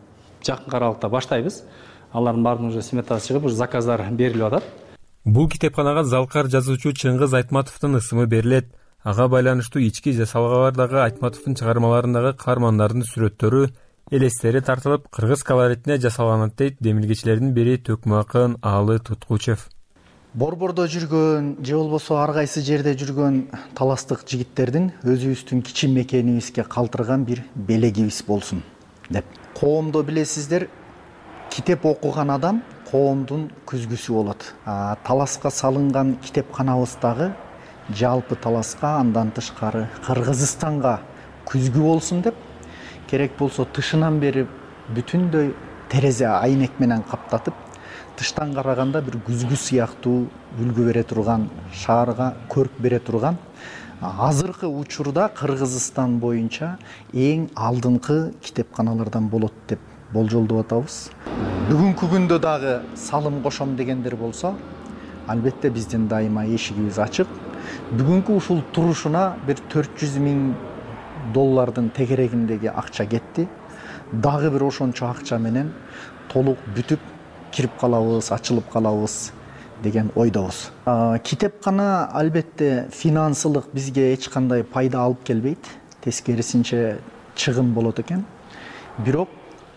жакын аралыкта баштайбыз. Алардын баарынын уже сметасы чыгып, уже заказдар берилип атат. Бул китепканага залкар жазуучу Чыңгыз Айтматовдун ысымы берилет. Ага байланыштуу ички жасалгалардагы Айтматовдун чыгармаларындагы каармандардын сүрөттөрү, элестери тартылып, кыргыз колоритине жасалган дейт демилгечилердин бири Төкмө акын Аалы Туткучев. Борбордо жүргөн же болбосо ар кайсы жерде жүргөн таластык жигиттердин өзүбүздүн кичи мекенибизге калтырган бир белегибиз болсун деп. Коомдо билесиздер, китеп окуган адам коомдун күзгүсү болот. Таласка салынган китепканабыздагы жалпы Таласка, андан тышкары Кыргызстанга күзгү болсун деп, керек болсо тышынан берип бүтүндөй терезе айнек менен каптатып, тыштан караганда бир күзгү сыяктуу үлгү бере турган, шаарга көрк бере турган, азыркы учурда Кыргызстан боюнча эң алдыңкы китепканалардан болот деп болжолдоп атабыз. Бүгүнкү күндө дагы салым кошом дегендер болсо, албетте биздин дайыма эшигибиз ачык. Бүгүнкү ушул турушуна бир төрт жүз миң доллардын тегерегиндеги акча кетти. Дагы бир ошончо акча менен толук бүтүп кирип калабыз, ачылып калабыз деген ойдобуз. Китепкана албетте финансылык бизге эч кандай пайда алып келбейт, тескерисинче чыгым болот экен. Бирок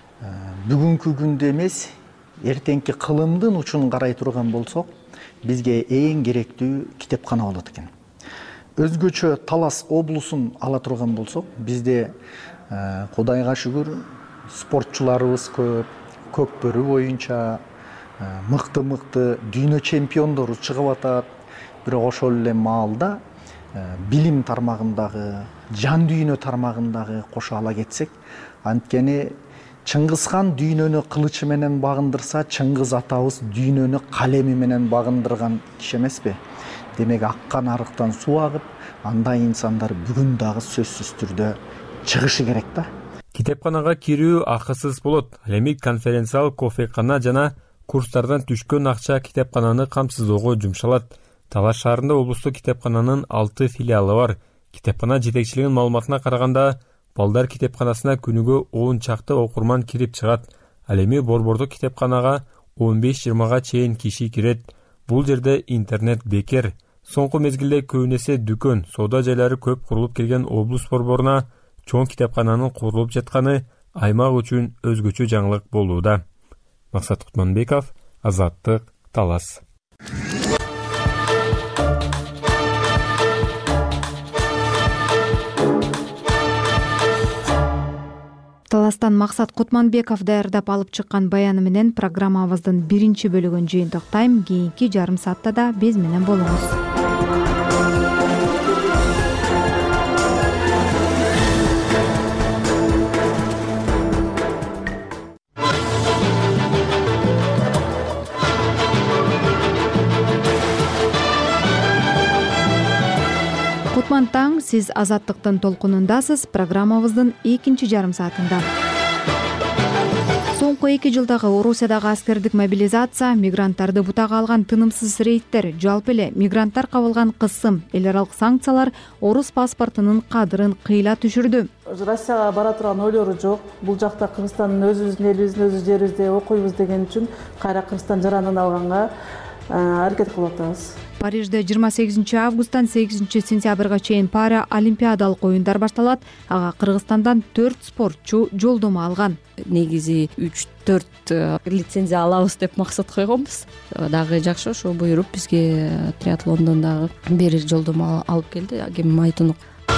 бүгүнкү күндө эмес, эртеңки кылымдын учун карай турган болсок, бизге эң керектүү китепкана болот экен. Өзгөчө Талас облусун ала турган болсок, бизде Кудайга шүгүр спортчуларыбыз көп, көкбөрү боюнча мыкты-мыкты дүйнө чемпиондору чыгып атат. Бирок ошол эле маалда билим тармагындагы, жан дүйнө тармагындагы кошо ала кетсек, анткени Чыңгызхан дүйнөнү кылычы менен багындырса, Чыңгыз атабыз дүйнөнү калеми менен багындырган киши эмеспи? Демек, аккан арыктан суу агып, андай инсандар бүгүн дагы сөзсүз түрдө чыгышы керек да. Китепканага кирүү акысыз болот. Ал эми конференциал, кофекана жана курстардан түшкөн акча китепкананы камсыздоого жумшалат. Талас шаарында облустук китепкананын алты филиалы бар. Китепкана жетекчилигинин маалыматына караганда, балдар китепканасына күнүгө он чакты окурман кирип чыгат. Ал эми борбордук китепканага он беш жыйырмага чейин киши кирет. Бул жерде интернет бекер. Соңку мезгилде көбүнесе дүкөн, соода жайлары көп курулуп келген облус борборуна чоң китепкананын курулуп жатканы аймак үчүн өзгөчө жаңылык болууда. Максат Кутманбеков, Азаттык, Талас. Таластан Максат Кутманбеков даярдап алып чыккан баяны менен программабыздын биринчи бөлүгүн жыйынтыктайм. Кийинки жарым саатта да биз менен болуңуз. кутман таң, сиз Азаттыктын толкунундасыз. Программабыздын экинчи жарым саатында. Соңку эки жылдагы Орусиядагы аскердик мобилизация, мигранттарды бутага алган тынымсыз рейдтер, жалпы эле мигранттар кабылган кысым, эл аралык санкциялар орус паспортунун кадырын кыйла түшүрдү. Россияга бара турган ойлору жок. Бул жакта Кыргызстандын өзүбүздүн элибиздин өз жерибизде окуйбуз деген үчүн кайра Кыргызстан жаранын алганга аракет кылып атабыз. Парижде жыйырма сегизинчи августтан сегизинчи сентябрга чейин пара олимпиадалык оюндар башталат. Ага Кыргызстандан төрт спортчу жолдомо алган. Негизи үч төрт лицензия алабыз деп максат койгонбуз. Дагы жакшы ошо буйруп бизге триатлондон дагы бир жолдомо алып келди Агем Майтунук.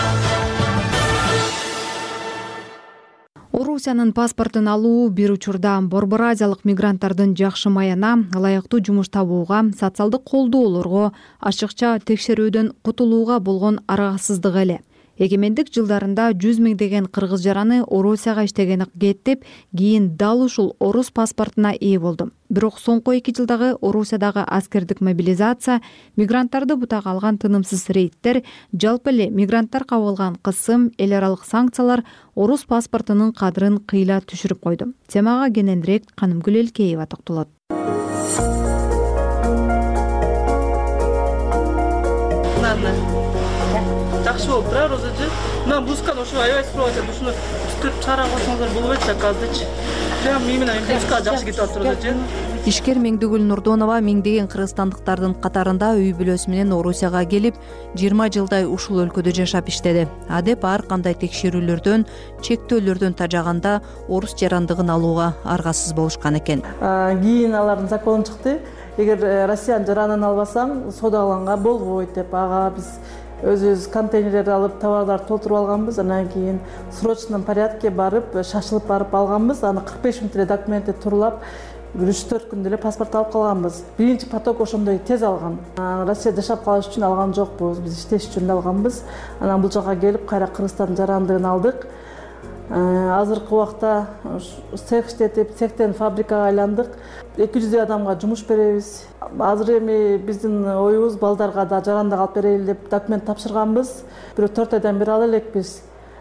Орусиянын паспортун алуу бир учурда Борбор Азиялык мигранттардын жакшы маяна, ылайыктуу жумуш табууга, социалдык колдоолорго, ачыкча текшерүүдөн кутулууга болгон аргасыздык эле. Эгемендик жылдарында жүз миңдеген кыргыз жараны Орусияга иштегени кеттип, кийин дал ушул орус паспортуна ээ болду. Бирок соңку эки жылдагы Орусиядагы аскердик мобилизация, мигранттарды бутага алган тынымсыз рейдтер, жалпы эле мигранттар кабылган кысым, эл аралык санкциялар орус паспортунун кадырын кыйла түшүрүп койду. Темага кененирээк Канымгүл Элкеева токтолот. Жакшы болуп турабы Розажы? Мына блузканы ошо аябай сурап атат. Ушуну түтүп чыгара койсоңуздар болбойт заказдычы. Прям мен менен блузка жакшы кетип атат Розажы. Ишкер Меңдигүл Нурдонова миңдеген кыргызстандыктардын катарында үй бүлөсү менен Орусияга келип, жыйырма жылдай ушул өлкөдө жашап иштеди. Адеп ар кандай текшерүүлөрдөн, чектөөлөрдөн тажаганда орус жарандыгын алууга аргасыз болушкан экен. Кийин алардын закону чыкты. Эгер Россиянын жаранын албасаң, содаланга болбойт деп. Ага биз өзүбүз контейнерлерди алып, товарларды толтуруп алганбыз. Анан кийин срочном порядке барып, шашылып барып алганбыз. Аны кырк беш мүнөттө документти турлап, үч төрт күндө эле паспорт алып калганбыз. Биринчи поток ошондой тез алган. Россияда жашап калыш үчүн алган жокпуз. Биз иштеш үчүн алганбыз. Анан бул жака келип, кайра Кыргызстандын жарандыгын алдык. Азыркы убакта цех иштетип, цехтен фабрикага айландык. эки жүздөй адамга жумуш беребиз. Азыр эми биздин оюбуз балдарга да жарандык алып берели деп документ тапшырганбыз. Бирок төрт айдан бери ала элекпиз.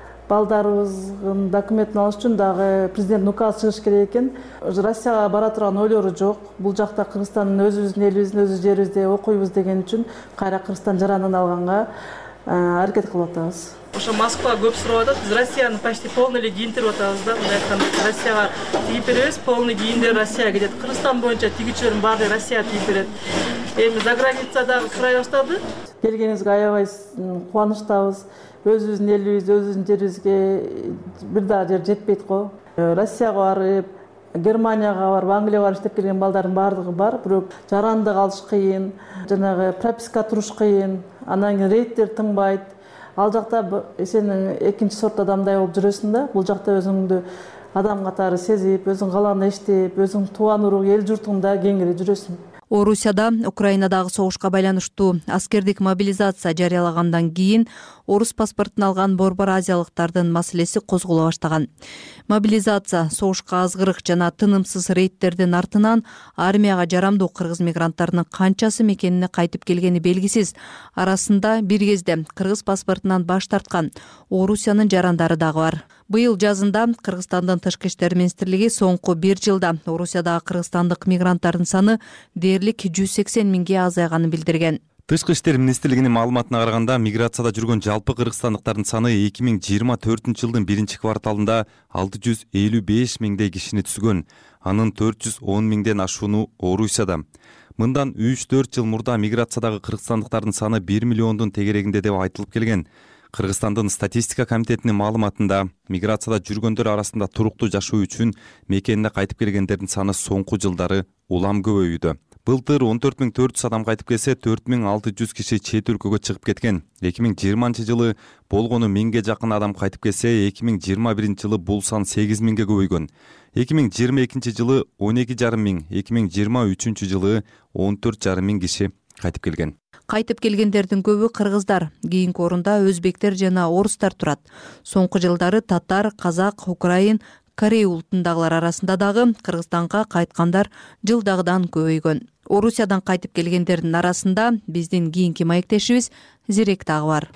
Балдарыбыздын документин алыш үчүн дагы президент указ чыгыш керек экен. Россияга бара турган ойлору жок. Бул жакта Кыргызстандын өзүбүздүн элибиздин өз жерибизде окуйбуз деген үчүн кайра Кыргызстан жаранын алганга аракет кылып атабыз. Ошо Москва көп сурап атат. Биз Россияны почти полный эле кийинтирип атабыз да. Мындай айтканда Россияга тигип беребиз, полный кийимдер Россияга кетет. Кыргызстан боюнча тигүүчүлөрдүн баары Россияга тигип берет. Эми за границадагы сурай баштады. Келгениңизге аябай кубанычтабыз. Өзүбүздүн элибиз, өзүбүздүн жерибизге бир да жер жетпейт го. Россияга барып, Германияга барып, Англияга барып иштеп келген балдардын баардыгы бар, бирок жарандык алыш кыйын, жанагы прописка туруш кыйын, анан кийин рейдтер тынбайт. Ал жакта сен экинчи сорт адамдай болуп жүрөсүң да. Бул жакта өзүңдү адам катары сезип, өзүң калагандай иштеп, өзүң тууган урук, эл журтуңда кеңири жүрөсүң. Орусияда Украинадагы согушка байланыштуу аскердик мобилизация жарыялагандан кийин орус паспортун алган Борбор Азиялыктардын маселеси козголо баштаган. Мобилизация, согушка азгырык жана тынымсыз рейдтердин артынан армияга жарамдуу кыргыз мигранттарынын канчасы мекенине кайтып келгени белгисиз. Арасында бир кезде кыргыз паспортунан баш тарткан Орусиянын жарандары дагы бар. Быйыл жазында Кыргызстандын Тышкы иштер министрлиги соңку бир жылда Орусиядагы кыргызстандык мигранттардын саны дээрлик жүз сексен миңге азайганын билдирген. Тышкы иштер министрлигинин маалыматына караганда, миграцияда жүргөн жалпы кыргызстандыктардын саны эки миң жыйырма төртүнчү жылдын биринчи кварталында алты жүз элүү беш миңдей кишини түзгөн. Анын төрт жүз он миңден ашууну Орусияда. Мындан үч төрт жыл мурда миграциядагы кыргызстандыктардын саны бир миллиондун тегерегинде деп айтылып келген. Кыргызстандын статистика комитетинин маалыматында миграцияда жүргөндөр арасында туруктуу жашоо үчүн мекенине кайтып келгендердин саны соңку жылдары улам көбөйүүдө. Былтыр он төрт миң төрт жүз адам кайтып келсе, төрт миң алты жүз киши чет өлкөгө чыгып кеткен. эки миң жыйырманчы жылы болгону миңге жакын адам кайтып келсе, эки миң жыйырма биринчи жылы бул сан сегиз миңге көбөйгөн. эки миң жыйырма экинчи жылы он эки жарым миң, эки миң жыйырма үчүнчү жылы он төрт жарым миң киши кайтып келген. Кайтып келгендердин көбү кыргыздар, кийинки орунда өзбектер жана орустар турат. Соңку жылдары татар, казак, украин, корей улутундагылар арасында дагы Кыргызстанга кайткандар жылдагыдан көбөйгөн. Орусиядан кайтып келгендердин арасында биздин кийинки маектешибиз Зирек дагы бар.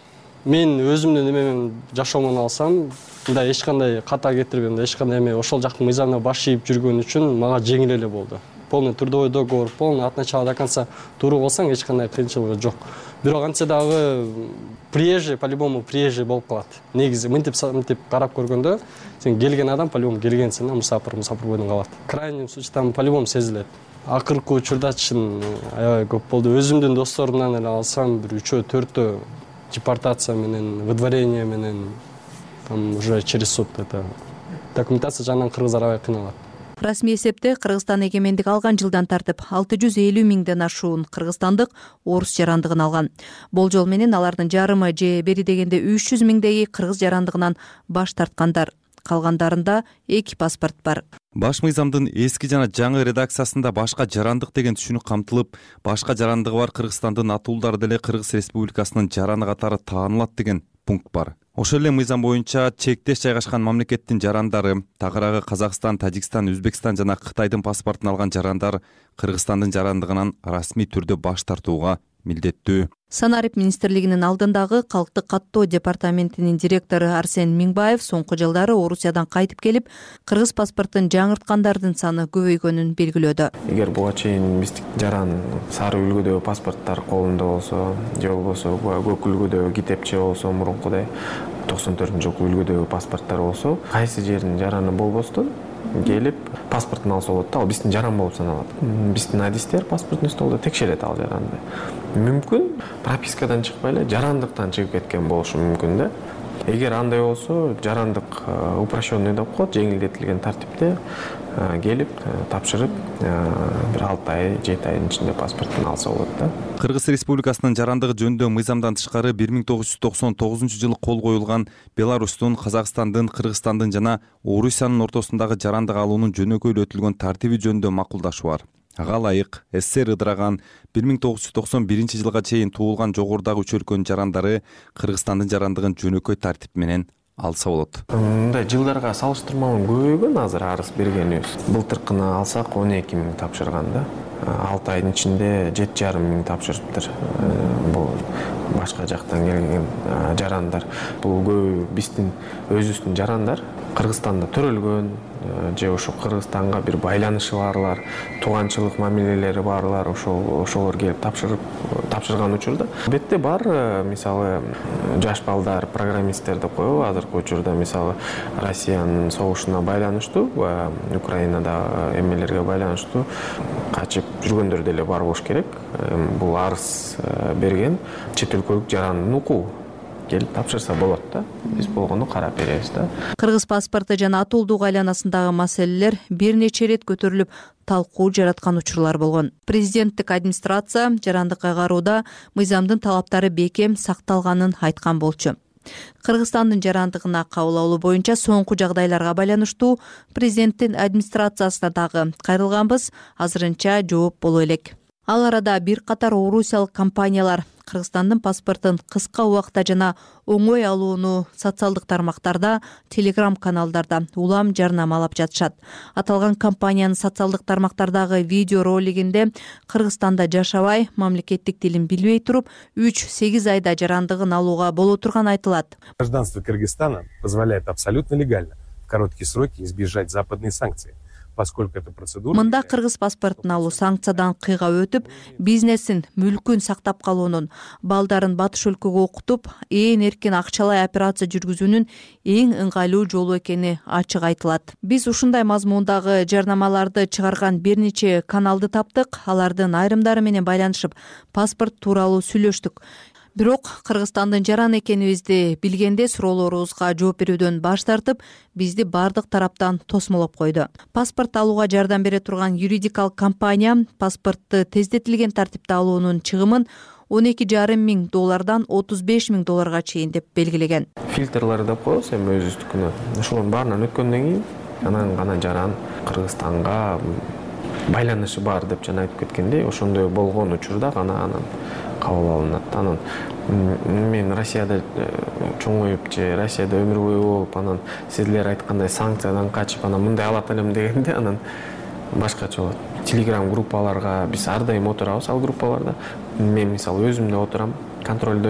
мен өзүмдүн эмемен жашоомон алсам, мындай эч кандай ката кетирбей, мындай эч кандай эме ошол жактын мыйзамына баш ийип жүргөн үчүн мага жеңил эле болду. Полный трудовой договор, полный от начала до конца туруп алсаң эч кандай кыйынчылыгы жок. Бирок антсе дагы приезжий, по-любому приезжий болуп калат. Негизи мынтип мынтип карап көргөндө сен келген адам по-любому келгенсиң, мусафир, мусафир бойдон калат. Крайний случайда по-любому сезилет. Акыркы учурда чын аябай көп болду. Өзүмдүн досторумдан эле алсам, бир үчөө, төртөө депортация менен, выдворение менен, там уже через суд это документация жагынан кыргыздар аябай кыйналат. Расмий эсепте Кыргызстан эгемендик алган жылдан тартып алты жүз элүү миңден ашуун кыргызстандык орус жарандыгын алган. Болжол менен алардын жарымы же бери дегенде үч жүз миңдеги кыргыз жарандыгынан баш тарткандар. Калгандарында эки паспорт бар. Баш мыйзамдын эски жана жаңы редакциясында башка жарандык деген түшүнүк камтылып, башка жарандыгы бар Кыргызстандын атуулдары деле Кыргыз Республикасынын жараны катары таанылат деген пункт бар. Ошол эле мыйзам боюнча чектеш жайгашкан мамлекеттин жарандары, тагыраагы Казакстан, Тажикстан, Өзбекстан жана Кытайдын паспортун алган жарандар Кыргызстандын жарандыгынан расмий түрдө баш тартууга милдеттүү. Санарип министрлигинин алдындагы калктык каттоо департаментинин директору Арсен Миңбаев соңку жылдары Орусиядан кайтып келип, кыргыз паспортун жаңырткандардын саны көбөйгөнүн белгилөөдө. Эгер буга чейин биздик жаран сары үлгүдөгү паспорттор колунда болсо, же болбосо көк үлгүдөгү китепче болсо, мурункудай токсон төртүнчү жылкы үлгүдөгү паспорттор болсо, кайсы жердин жараны болбостон келип паспортун алса болот да, ал биздин жаран болуп саналат. Биздин адистер паспортный столдо текшерет ал жаранды. Мүмкүн пропискадан чыкпай эле жарандыктан чыгып кеткен болушу мүмкүн да. Эгер андай болсо, жарандык упрощенный деп коет, жеңилдетилген тартипте келип тапшырып, бир алты ай, жети айдын ичинде паспортун алса болот да. Кыргыз Республикасынын жарандыгы жөнүндө мыйзамдан тышкары бир миң тогуз жүз токсон тогузунчу жылы кол коюлган Беларустун, Казакстандын, Кыргызстандын жана Орусиянын ортосундагы жарандык алуунун жөнөкөйлөтүлгөн тартиби жөнүндө макулдашуу бар. Ага ылайык СССР ыдыраган бир миң тогуз жүз токсон биринчи жылга чейин туулган жогорудагы үч өлкөнүн жарандары Кыргызстандын жарандыгын жөнөкөй тартип менен алса болот. Мындай жылдарга салыштырмалуу көбөйгөн азыр арыз бергенибиз. Былтыркыны алсак он эки миң тапшырган да. алты айдын ичинде жети жарым миң тапшырыптыр. Бул башка жактан келген жарандар. Бул көбү биздин өзүбүздүн жарандар. Кыргызстанда төрөлгөн же ошо Кыргызстанга бир байланышы барлар, тууганчылык мамилелери барлар, ошол ошолор келип тапшырып тапшырган учурда. Бетте бар, мисалы, жаш балдар, программисттер деп коебу, азыркы учурда мисалы Россиянын согушуна байланыштуу, Украинада эмелерге байланыштуу качып жүргөндөр деле бар болуш керек. Бул арыз берген чет өлкөлүк жарандын укугу. Келип тапшырса болот да. Биз болгону карап беребиз да. Кыргыз паспорту жана атуулдук айланасындагы маселелер бир нече ирет көтөрүлүп, талкуу жараткан учурлар болгон. Президенттик администрация жарандыкка кароодо мыйзамдын талаптары бекем сакталганын айткан болчу. Кыргызстандын жарандыгына кабыл алуу боюнча соңку жагдайларга байланыштуу президенттин администрациясына дагы кайрылганбыз, азырынча жооп боло элек. Ал арада бир катар орусиялык компаниялар Кыргызстандын паспортун кыска убакта жана оңой алууну социалдык тармактарда, телеграм каналдарда улам жарнамалап жатышат. Аталган компаниянын социалдык тармактардагы видео ролигинде Кыргызстанда жашабай, мамлекеттик тилин билбей туруп, үч сегиз айда жарандыгын алууга боло турганы айтылат. Гражданство Кыргызстана позволяет абсолютно легально в короткие сроки избежать западной санкции. Мында кыргыз паспортун алуу санкциядан кыйга өтүп, бизнесин, мүлкүн сактап калуунун, балдарын батыш өлкөгө окутуп, ээн эркин акчалай операция жүргүзүүнүн эң ыңгайлуу жолу экени ачык айтылат. Биз ушундай мазмундагы жарнамаларды чыгарган бир нече каналды таптык, алардын айрымдары менен байланышып, паспорт тууралуу сүйлөштүк. Бирок Кыргызстандын жаран экенибизди билгенде суроолорубузга жооп берүүдөн баш тартып, бизди бардык тараптан тосмолоп койду. Паспорт алууга жардам бере турган юридикалык компания паспортту тездетилген тартипте алуунун чыгымын он эки жарым миң доллардан отуз беш миң долларга чейин деп белгилеген. Фильтрлар деп коебуз эми өзүбүздүкүнө. Ошолордун баарынан өткөндөн кийин анан гана жаран Кыргызстанга байланышы бар деп жана айтып кеткендей, ошондой болгон учурда гана анан кабыл алынат. Анан мен Россияда чоңоюп же Россияда өмүр бою болуп, анан сиздер айткандай санкциядан качып, анан мындай алат элем дегенде анан башкача болот. Телеграм группаларга биз ар дайым отурабыз ал группаларда. Мен мисалы өзүм да отурам, контролдойм.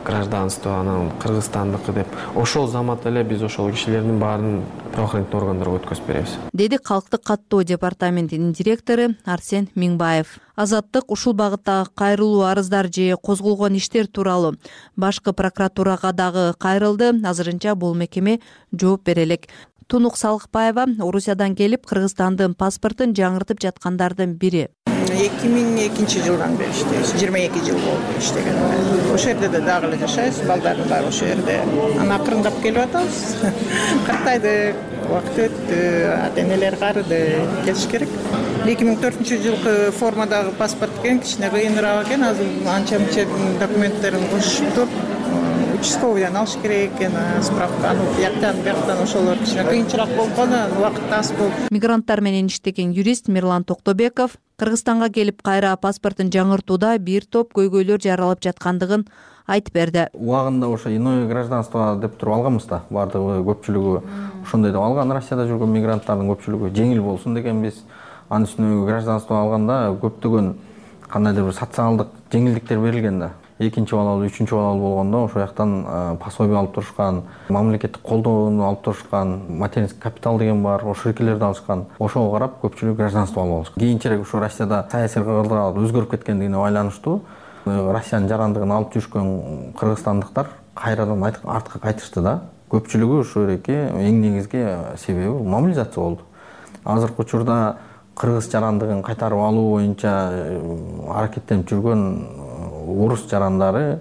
гражданство анан кыргызстандыкы деп ошол заматта эле биз ошол кишилердин баарын правоохранительный органдарга өткөзүп беребиз, деди калктык каттоо департаментинин директору Арсен Миңбаев. Азаттык ушул багыттагы кайрылуу арыздар же козголгон иштер тууралуу башкы прокуратурага дагы кайрылды. Азырынча бул мекеме жооп бере элек. Тунук Салыкбаева Орусиядан келип Кыргызстандын паспортун жаңыртып жаткандардын бири. эки миң экинчи жылдан бери иштейбиз, жыйырма эки жыл болду иштегениме. Ошол жерде да дагы эле жашайбыз, балдардын баары ошол жерде. Анан акырындап келип атабыз. Картайды, убакыт өттү, ата-энелер карыды, келиш керек. эки миң төртүнчү жылкы формадагы паспорт экен, кичине кыйыныраак экен. Азыр анча мынча документтерин кошуп туруп, участковыйдан алыш керек экен, справканы бияктан бияктан ошолор кичине кыйынчыраак болуп калды, убакыт аз болду. Мигранттар менен иштеген юрист Мирлан Токтобеков Кыргызстанга келип кайра паспортун жаңыртууда бир топ көйгөйлөр жаралып жаткандыгын айтып берди. Убагында ошо иное гражданство деп туруп алганбыз да, баардыгы көпчүлүгү ошондой деп алган. Россияда жүргөн мигранттардын көпчүлүгү жеңил болсун дегенбиз. Анын үстүнө гражданство алганда көптөгөн кандайдыр бир социалдык жеңилдиктер берилген да. Экинчи балалуу, үчүнчү балалуу болгондо ошол жактан пособие алып турушкан, мамлекеттик колдоону алып турушкан, материнский капитал деген бар, ошол эркелерди алышкан. Ошого карап көпчүлүк гражданство алып алышкан. Кийинчерээк ушу Россияда саясий кыргыздар өзгөрүп кеткендигине байланыштуу Россиянын жарандыгын алып жүрүшкөн кыргызстандыктар кайрадан артка кайтышты да. Көпчүлүгү ушул эки эң негизги себеби мобилизация болду. Азыркы учурда кыргыз жарандыгын кайтарып алуу боюнча аракеттенип жүргөн орус жарандары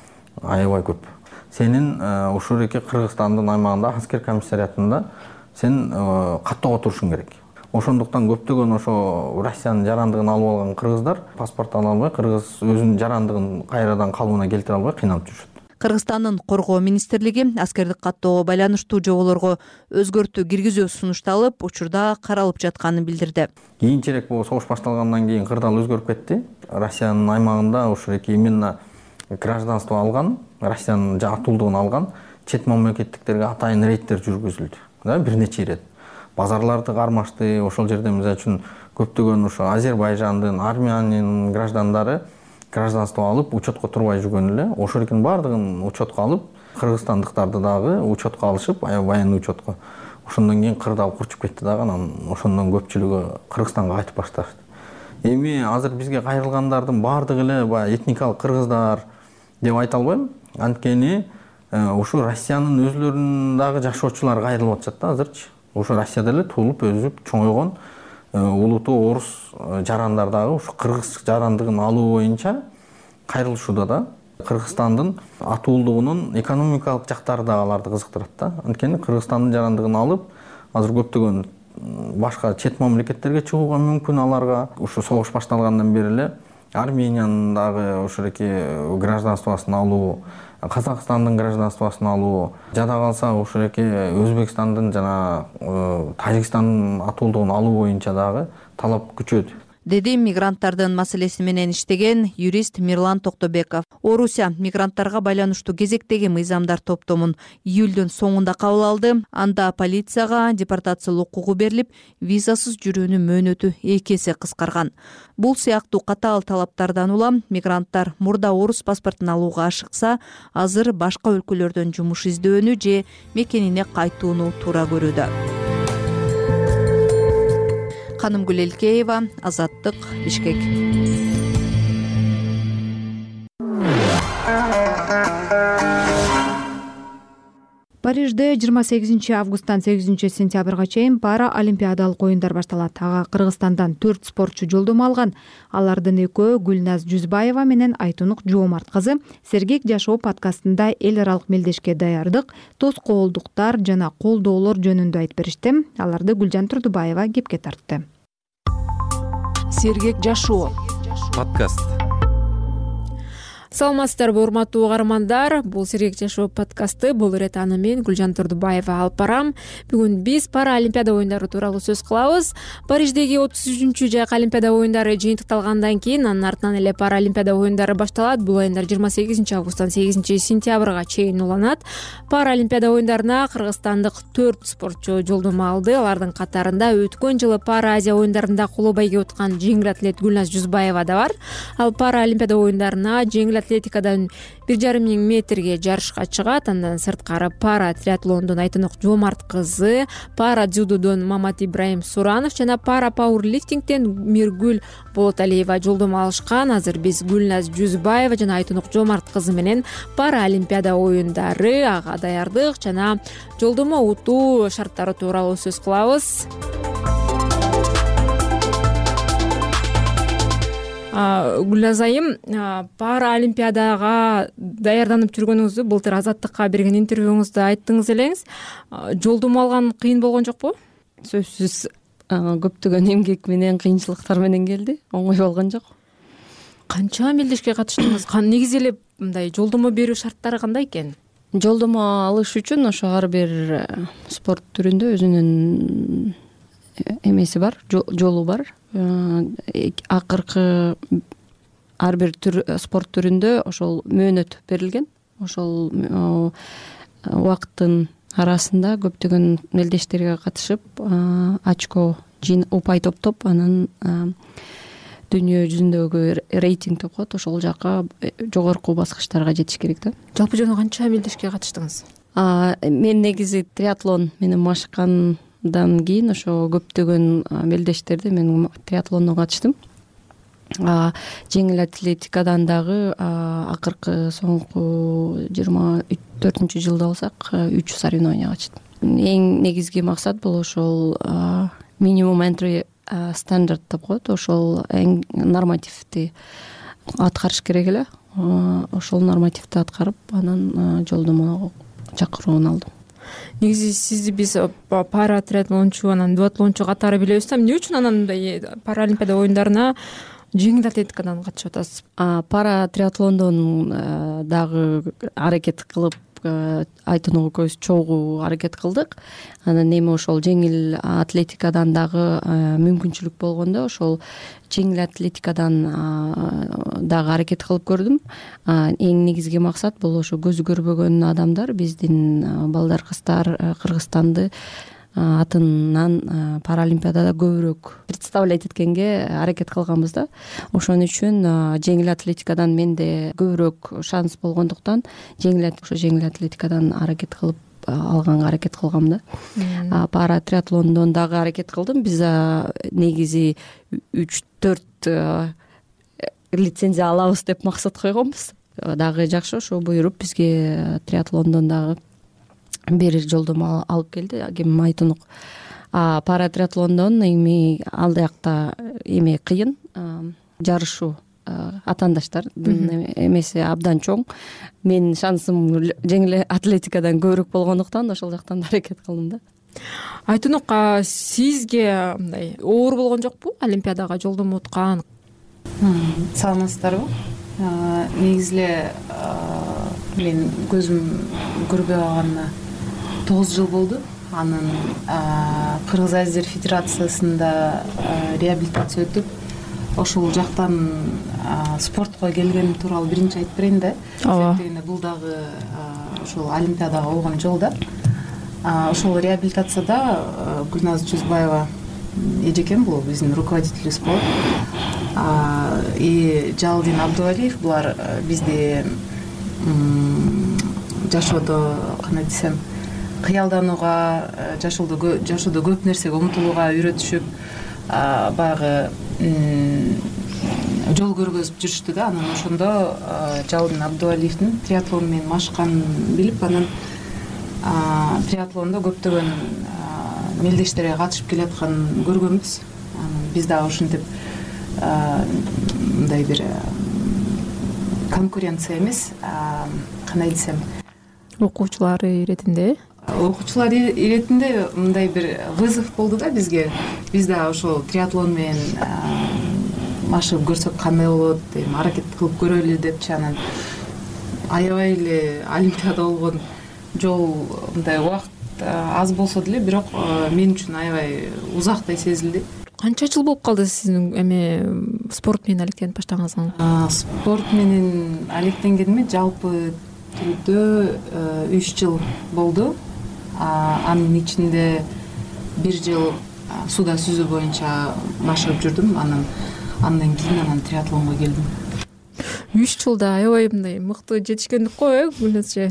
аябай көп. Сенин ушул эки Кыргызстандын аймагында аскер комиссариатында сен каттоого турушуң керек. Ошондуктан көптөгөн ошо Россиянын жарандыгын алып алган кыргыздар паспорт ала албай, кыргыз өзүнүн жарандыгын кайрадан калыбына келтире албай кыйналып жүрүшөт. Кыргызстандын коргоо министрлиги аскердик каттоого байланыштуу жоболорго өзгөртүү киргизүү сунушталып, учурда каралып жатканын билдирди. Кийинчерээк бул согуш башталгандан кийин кырдаал өзгөрүп кетти. Россиянын аймагында ушул эки именно гражданство алган, Россиянын атуулдугун алган чет мамлекеттиктерге атайын рейдтер жүргүзүлдү. Да, бир нече рет. Базарларды кармашты, ошол жерде мисалы үчүн көптөгөн ошо Азербайжандын, Армениянын граждандары гражданство алып, учетко турбай жүргөн эле, ошол экинин баардыгын учетко алып, кыргызстандыктарды дагы учетко алышып, аябай учетко. Ошондон кийин кырдаал курчуп кетти дагы, анан ошондон көпчүлүгү Кыргызстанга кайтып башташты. Эми азыр бизге кайрылгандардын баардыгы эле баягы этникалык кыргыздар деп айта албайм. Анткени ушу Россиянын өзүлөрүнүн дагы жашоочулары кайрылып атышат да азырчы. Ушу Россияда эле туулуп өсүп чоңойгон улуттуу орус жарандар дагы ушу кыргыз жарандыгын алуу боюнча кайрылышууда да. Кыргызстандын атуулдугунун экономикалык жактары да аларды кызыктырат да. Анткени Кыргызстандын жарандыгын алып, азыр көптөгөн башка чет мамлекеттерге чыгууга мүмкүн аларга. Ушу согуш башталгандан бери эле Армениянын дагы ошол эки гражданствосын алуу, Казакстандын гражданствосын алуу, жада калса ошол эки Өзбекстандын жана Тажикстандын атуулдугун алуу боюнча дагы талап күчөйдү, деди мигранттардын маселеси менен иштеген юрист Мирлан Токтобеков. Орусия мигранттарга байланыштуу кезектеги мыйзамдар топтомун июлдун соңунда кабыл алды. Анда полицияга депортациялоо укугу берилип, визасыз жүрүүнүн мөөнөтү эки эсе кыскарган. Бул сыяктуу катаал талаптардан улам мигранттар мурда орус паспортун алууга ашыкса, азыр башка өлкөлөрдөн жумуш издөөнү же мекенине кайтууну туура көрүүдө. Канымгүл Элкеева, Азаттык, Бишкек. Парижде жыйырма сегизинчи августтан сегизинчи сентябрга чейин пара олимпиадалык оюндар башталат. Ага Кыргызстандан төрт спортчу жолдомо алган. Алардын экөө Гүлназ Жүзбаева менен Айтунук Жоомарт кызы Сергек жашоо подкастында эл аралык мелдешке даярдык, тоскоолдуктар жана колдоолор жөнүндө айтып беришти. Аларды Гүлжан Турдубаева кепке тартты. Сергек жашоо подкаст. Саламатсыздарбы, урматтуу угармандар. Бул Сергек жашоо подкасты. Бул ирет аны мен Гүлжан Турдубаева алып барам. Бүгүн биз пара олимпиада оюндары тууралуу сөз кылабыз. Париждеги отуз үчүнчү жайкы олимпиада оюндары жыйынтыкталгандан кийин анын артынан эле пара олимпиада оюндары башталат. Бул оюндар жыйырма сегизинчи августтан сегизинчи сентябрга чейин уланат. Пара олимпиада оюндарына кыргызстандык төрт спортчу жолдомо алды. Алардын катарында өткөн жылы пара Азия оюндарында коло байге уткан жеңил атлет Гүлназ Жүзбаева да бар. Ал пара олимпиада оюндарына жеңил атлетикадан бир жарым миң метрге жарышка чыгат. Андан сырткары пара триатлондон Айтынок Жомарт кызы, пара дзюдодон Мамат Ибраим Суранов жана пара пауэрлифтингден Миргүл Болоталиева жолдомо алышкан. Азыр биз Гүлназ Жүзбаева жана Айтынок Жомарт кызы менен пара олимпиада оюндары, ага даярдык жана жолдомо утуу шарттары тууралуу сөз кылабыз. Гүлназ айым, пара олимпиадага даярданып жүргөнүңүздү былтыр Азаттыкка берген интервьюңузда айттыңыз элеңиз. Жолдомо алган кыйын болгон жокпу? Сөзсүз көптөгөн эмгек менен, кыйынчылыктар менен келди. Оңой болгон жок. Канча мелдешке катыштыңыз? Негизи эле мындай жолдомо берүү шарттары кандай экен? Жолдомо алыш үчүн ошо ар бир спорт түрүндө өзүнүн эмеси бар, жолу бар. Акыркы ар бир спорт түрүндө ошол мөөнөт берилген. Ошол убакыттын арасында көптөгөн мелдештерге катышып, очко жин упай топтоп, анан дүйнө жүзүндөгү рейтинг деп коет, ошол жака жогорку баскычтарга жетиш керек да. Жалпы жана канча мелдешке катыштыңыз? Мен негизи триатлон менен машыккандан кийин ошо көптөгөн мелдештерди мен триатлондон катыштым. Жеңил атлетикадан дагы акыркы соңку жыйырма төртүнчү жылда болсак үч соревнования катыштым. Эң негизги максат бул ошол минимум entry стандарт деп коет, ошол эң нормативди аткарыш керек эле. Ошол нормативди аткарып, анан жолдомо чакыруун алдым. Негизи сизди биз пара триатлончу, анан дуатлончу катары билебиз да, эмне үчүн анан мындай паралимпиада оюндарына жеңил атлетикадан катышып атасыз? Пара триатлондон дагы аракет кылып, Айтынок экөөбүз чогуу аракет кылдык. Анан эми ошол жеңил атлетикадан дагы мүмкүнчүлүк болгондо ошол жеңил атлетикадан дагы аракет кылып көрдүм. Эң негизги максат бул ошо көзү көрбөгөн адамдар, биздин балдар, кыздар Кыргызстанды атынан паралимпиадада көбүрөөк представлять эткенге аракет кылганбыз да. Ошон үчүн жеңил атлетикадан менде көбүрөөк шанс болгондуктан жеңил ошо жеңил атлетикадан аракет кылып алганга аракет кылгам да. Пара триатлондон дагы аракет кылдым. Биз негизи үч төрт лицензия алабыз деп максат койгонбуз. Дагы жакшы ошо буйруп бизге триатлондон дагы бир жолдомо алып келди Агем Айтынок. Пара триатлондон эми алдыякта эме кыйын, жарышуу атаандаштардын эмеси абдан чоң. Менин шансым жеңил атлетикадан көбүрөөк болгондуктан ошол жактан аракет кылдым да. Айтынок, сизге мындай оор болгон жокпу олимпиадага жолдомо уткан? Саламатсыздарбы? Негизи эле мен көзүм көрбөй калганына тогуз жыл болду. Анын Кыргыз Азер Федерациясында реабилитация өтүп, ошол жактан спортко келгеним тууралуу биринчи айтып берейин да. Себеби бул дагы ошол олимпиадага болгон жол да. Ошол реабилитацияда Гүлназ Жүзбаева эжекем, бул биздин руководителибиз болот. И Жалалдин Абдувалиев, булар бизди жашоодо кандай десем, кыялданууга, жашоодо жашоодо көп нерсеге умтулууга үйрөтүшүп, баягы жол көргөзүп жүрүштү да. Анан ошондо Жалалдин Абдувалиевдин триатлон менен машыкканын билип, анан триатлондо көптөгөн мелдештерге катышып келатканын көргөнбүз. Анан биз дагы ушинтип мындай бир конкуренция эмес, кандай десем, окуучулар иретинде окуучулар иретинде мындай бир вызов болду да бизге. Биз да ошол триатлон менен машыгып көрсөк кандай болот, эми аракет кылып көрөлү депчи. Анан аябай эле олимпиада болгон жол, мындай убакыт аз болсо деле, бирок мен үчүн аябай узактай сезилди. Канча жыл болуп калды сиздин эми спорт менен алектенип баштаганыңызга? Спорт менен алектенгениме жалпы түрдө үч жыл болду. Анын ичинде бир жыл сууда сүзүү боюнча машыгып жүрдүм. Анан андан кийин анан триатлонго келдим. үч жылда аябай мындай мыкты жетишкендик го э Гүлназчы?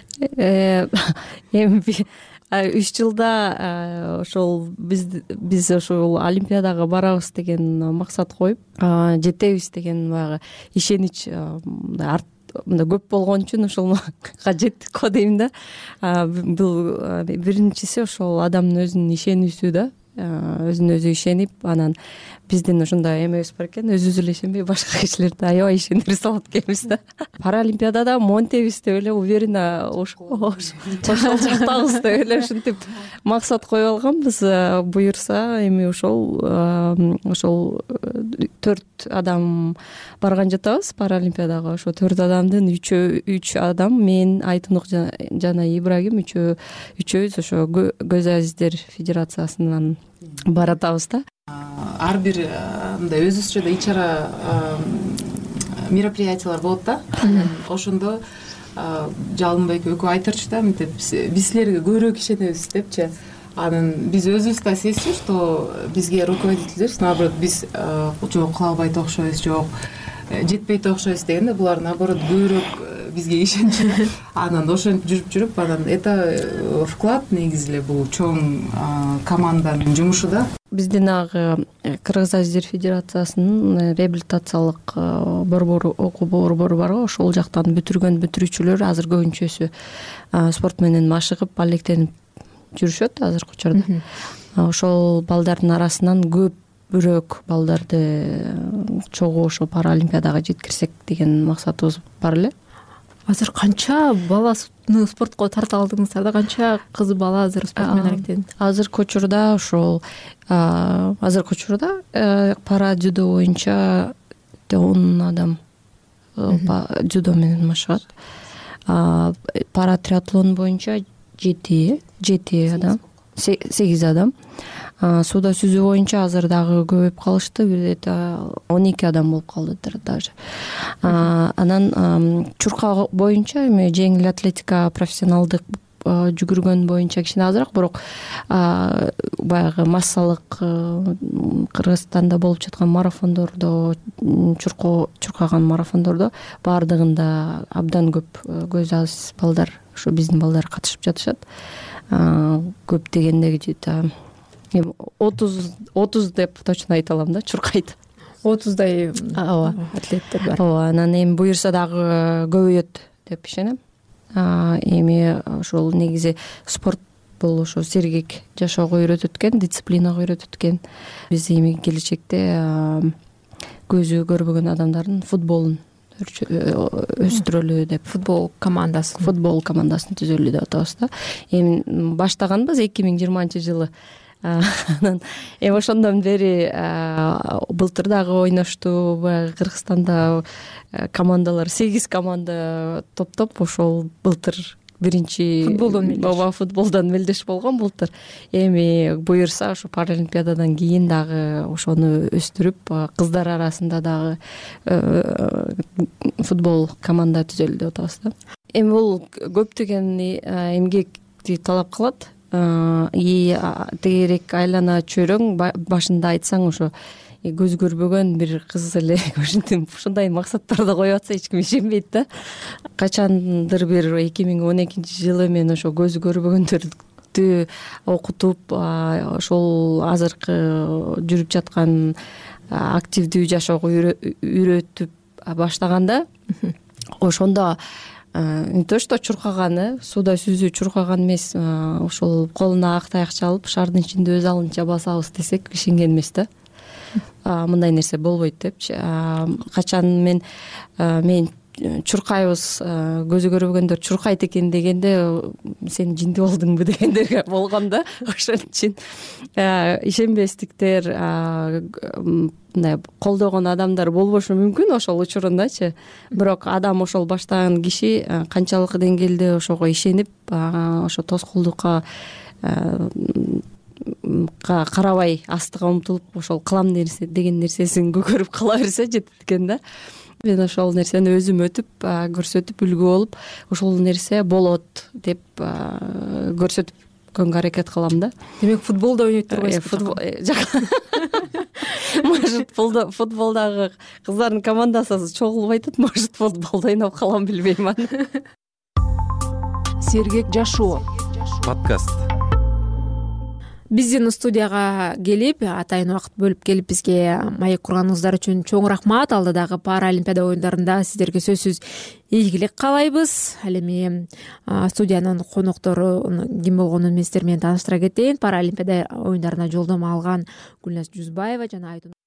Эми үч жылда ошол биз биз ошол олимпиадага барабыз деген максат коюп жетебиз деген баягы ишенич мындай мындай көп болгон үчүн ошого жеттик го дейм да. Бул биринчиси ошол адамдын өзүнүн ишенүүсү да, өзүнө өзү ишенип, анан биздин ошондой эмебиз бар экен, өзүбүз эле ишенбей башка кишилерди аябай ишендире салат экенбиз да. Паралимпиадада монтебиз деп эле уверенно ошол жактабыз деп эле ушинтип максат коюп алганбыз. Буюрса эми ошол ошол төрт адам барган жатабыз Паралимпиадага. Ошо төрт адамдын үчөө үч адам, мен, Айтунук жана Ибрагим үчөө үчөөбүз ошо Көз Азиздер Федерациясынан баратабыз да. Ар бир мындай өзүбүзчө да ич-чара мероприятиялар болот да. Ошондо Жалынбек экөө айтырчу да, мынтип биз силерге көбүрөөк ишенебиз депчи. Анан биз өзүбүз да сезчү, что бизге руководителдер наоборот биз жок кыла албайт окшойбуз, жок жетпейт окшойбуз дегенде, булар наоборот көбүрөөк бизге ишенчү. Анан ошентип жүрүп жүрүп анан это вклад негизи эле бул чоң команданын жумушу да. Биздин аг Кыргыз Азиздер Федерациясынын реабилитациялык борбору, окуу борбору бар го, ошол жактан бүтүргөн бүтүрүүчүлөр азыр көбүнчөсү спорт менен машыгып, алектенип жүрүшөт азыркы учурда. Ошол балдардын арасынан көбүрөөк балдарды чогуу ошо Паралимпиадага жеткирсек деген максатыбыз бар эле. Азыр канча баланы спортко тарта алдыңыздар да, канча кыз бала азыр спорт менен алектенип? Азыркы учурда ошол азыркы учурда пара дзюдо боюнча он адам дзюдо менен машыгат. Пара триатлон боюнча жети жети адам, сегиз адам. Сууда сүзүү боюнча азыр дагы көбөйүп калышты, бир он эки адам болуп калдыдар даже. Анан чурка боюнча эми жеңил атлетика профессионалдык жүгүргөн боюнча кичине азыраак, бирок баягы массалык Кыргызстанда болуп жаткан марафондордо, чурко чуркаган марафондордо баардыгында абдан көп көз азиз балдар, ошо биздин балдар катышып жатышат. Көп дегенде где-то отуз отуз деп точно айта алам да, чуркайт. отуздай атлеттер бар. Ооба, анан эми буюрса дагы көбөйөт деп ишенем. Эми ошол негизи спорт бул ошо сергек жашоого үйрөтөт экен, дисциплинага үйрөтөт экен. Биз эми келечекте көзү көрбөгөн адамдардын футболун өстүрөлү деп, футбол командасын футбол командасын түзөлү деп атабыз да. Эми баштаганбыз эки миң жыйырманчы жылы. Анан эми ошондон бери былтыр дагы ойношту. Баягы Кыргызстанда командалар сегиз команда топтоп, ошол былтыр биринчи футболдон ооба футболдон мелдеш болгон былтыр. Эми буюрса ошо Паралимпиададан кийин дагы ошону өстүрүп, кыздар арасында дагы футбол команда түзөлү деп атабыз да. Эми бул көптөгөн эмгекти талап кылат. И тегерек айлана чөйрөң башында айтсаң ошо көз көрбөгөн бир кыз эле ушинтип ушундай максаттарды коюп атса эч ким ишенбейт да. Качандыр бир эки миң он экинчи жылы мен ошо көз көрбөгөндөрдү окутуп, ошол азыркы жүрүп жаткан активдүү жашоого үйрөтүп баштаганда, ошондо не то что чуркаган, сууда сүзүү чуркаган эмес, ошол колуна ак таякча алып шаардын ичинде өз алынча басабыз десек ишенген эмес да. Мындай нерсе болбойт депчи. Качан мен мен чуркайбыз, көзү көрбөгөндөр чуркайт экен дегенде, сен жинди болдуңбу дегендер болгон да. Ошон үчүн ишенбестиктер, мындай колдогон адамдар болбошу мүмкүн ошол учурундачы. Бирок адам ошол баштаган киши канчалык деңгээлде ошого ишенип, ошо тоскоолдукка карабай астыга умтулуп, ошол кылам деген нерсесин көкөрүп кала берсе жетет экен да. Мен ошол нерсени өзүм өтүп, көрсөтүп, үлгү болуп, ошол нерсе болот деп көрсөтүп көңгө аракет кылам да. Демек футболдо ойнойт турбайсызбы? Футбол жок. может футболдогы кыздардын командасы чогулбай атат, может футболдо ойноп калам, билбейм аны. Сергек жашоо подкаст. Биздин студияга келип, атайын убакыт бөлүп келип бизге маек курганыңыздар үчүн чоң рахмат. Алдыдагы Паралимпиада оюндарында сиздерге сөзсүз ийгилик каалайбыз. Ал эми студиянын коноктору ким болгонун мен сиздер менен тааныштыра кетейин. Паралимпиада оюндарына жолдомо алган Гүлназ Жүзбаева жана Айтун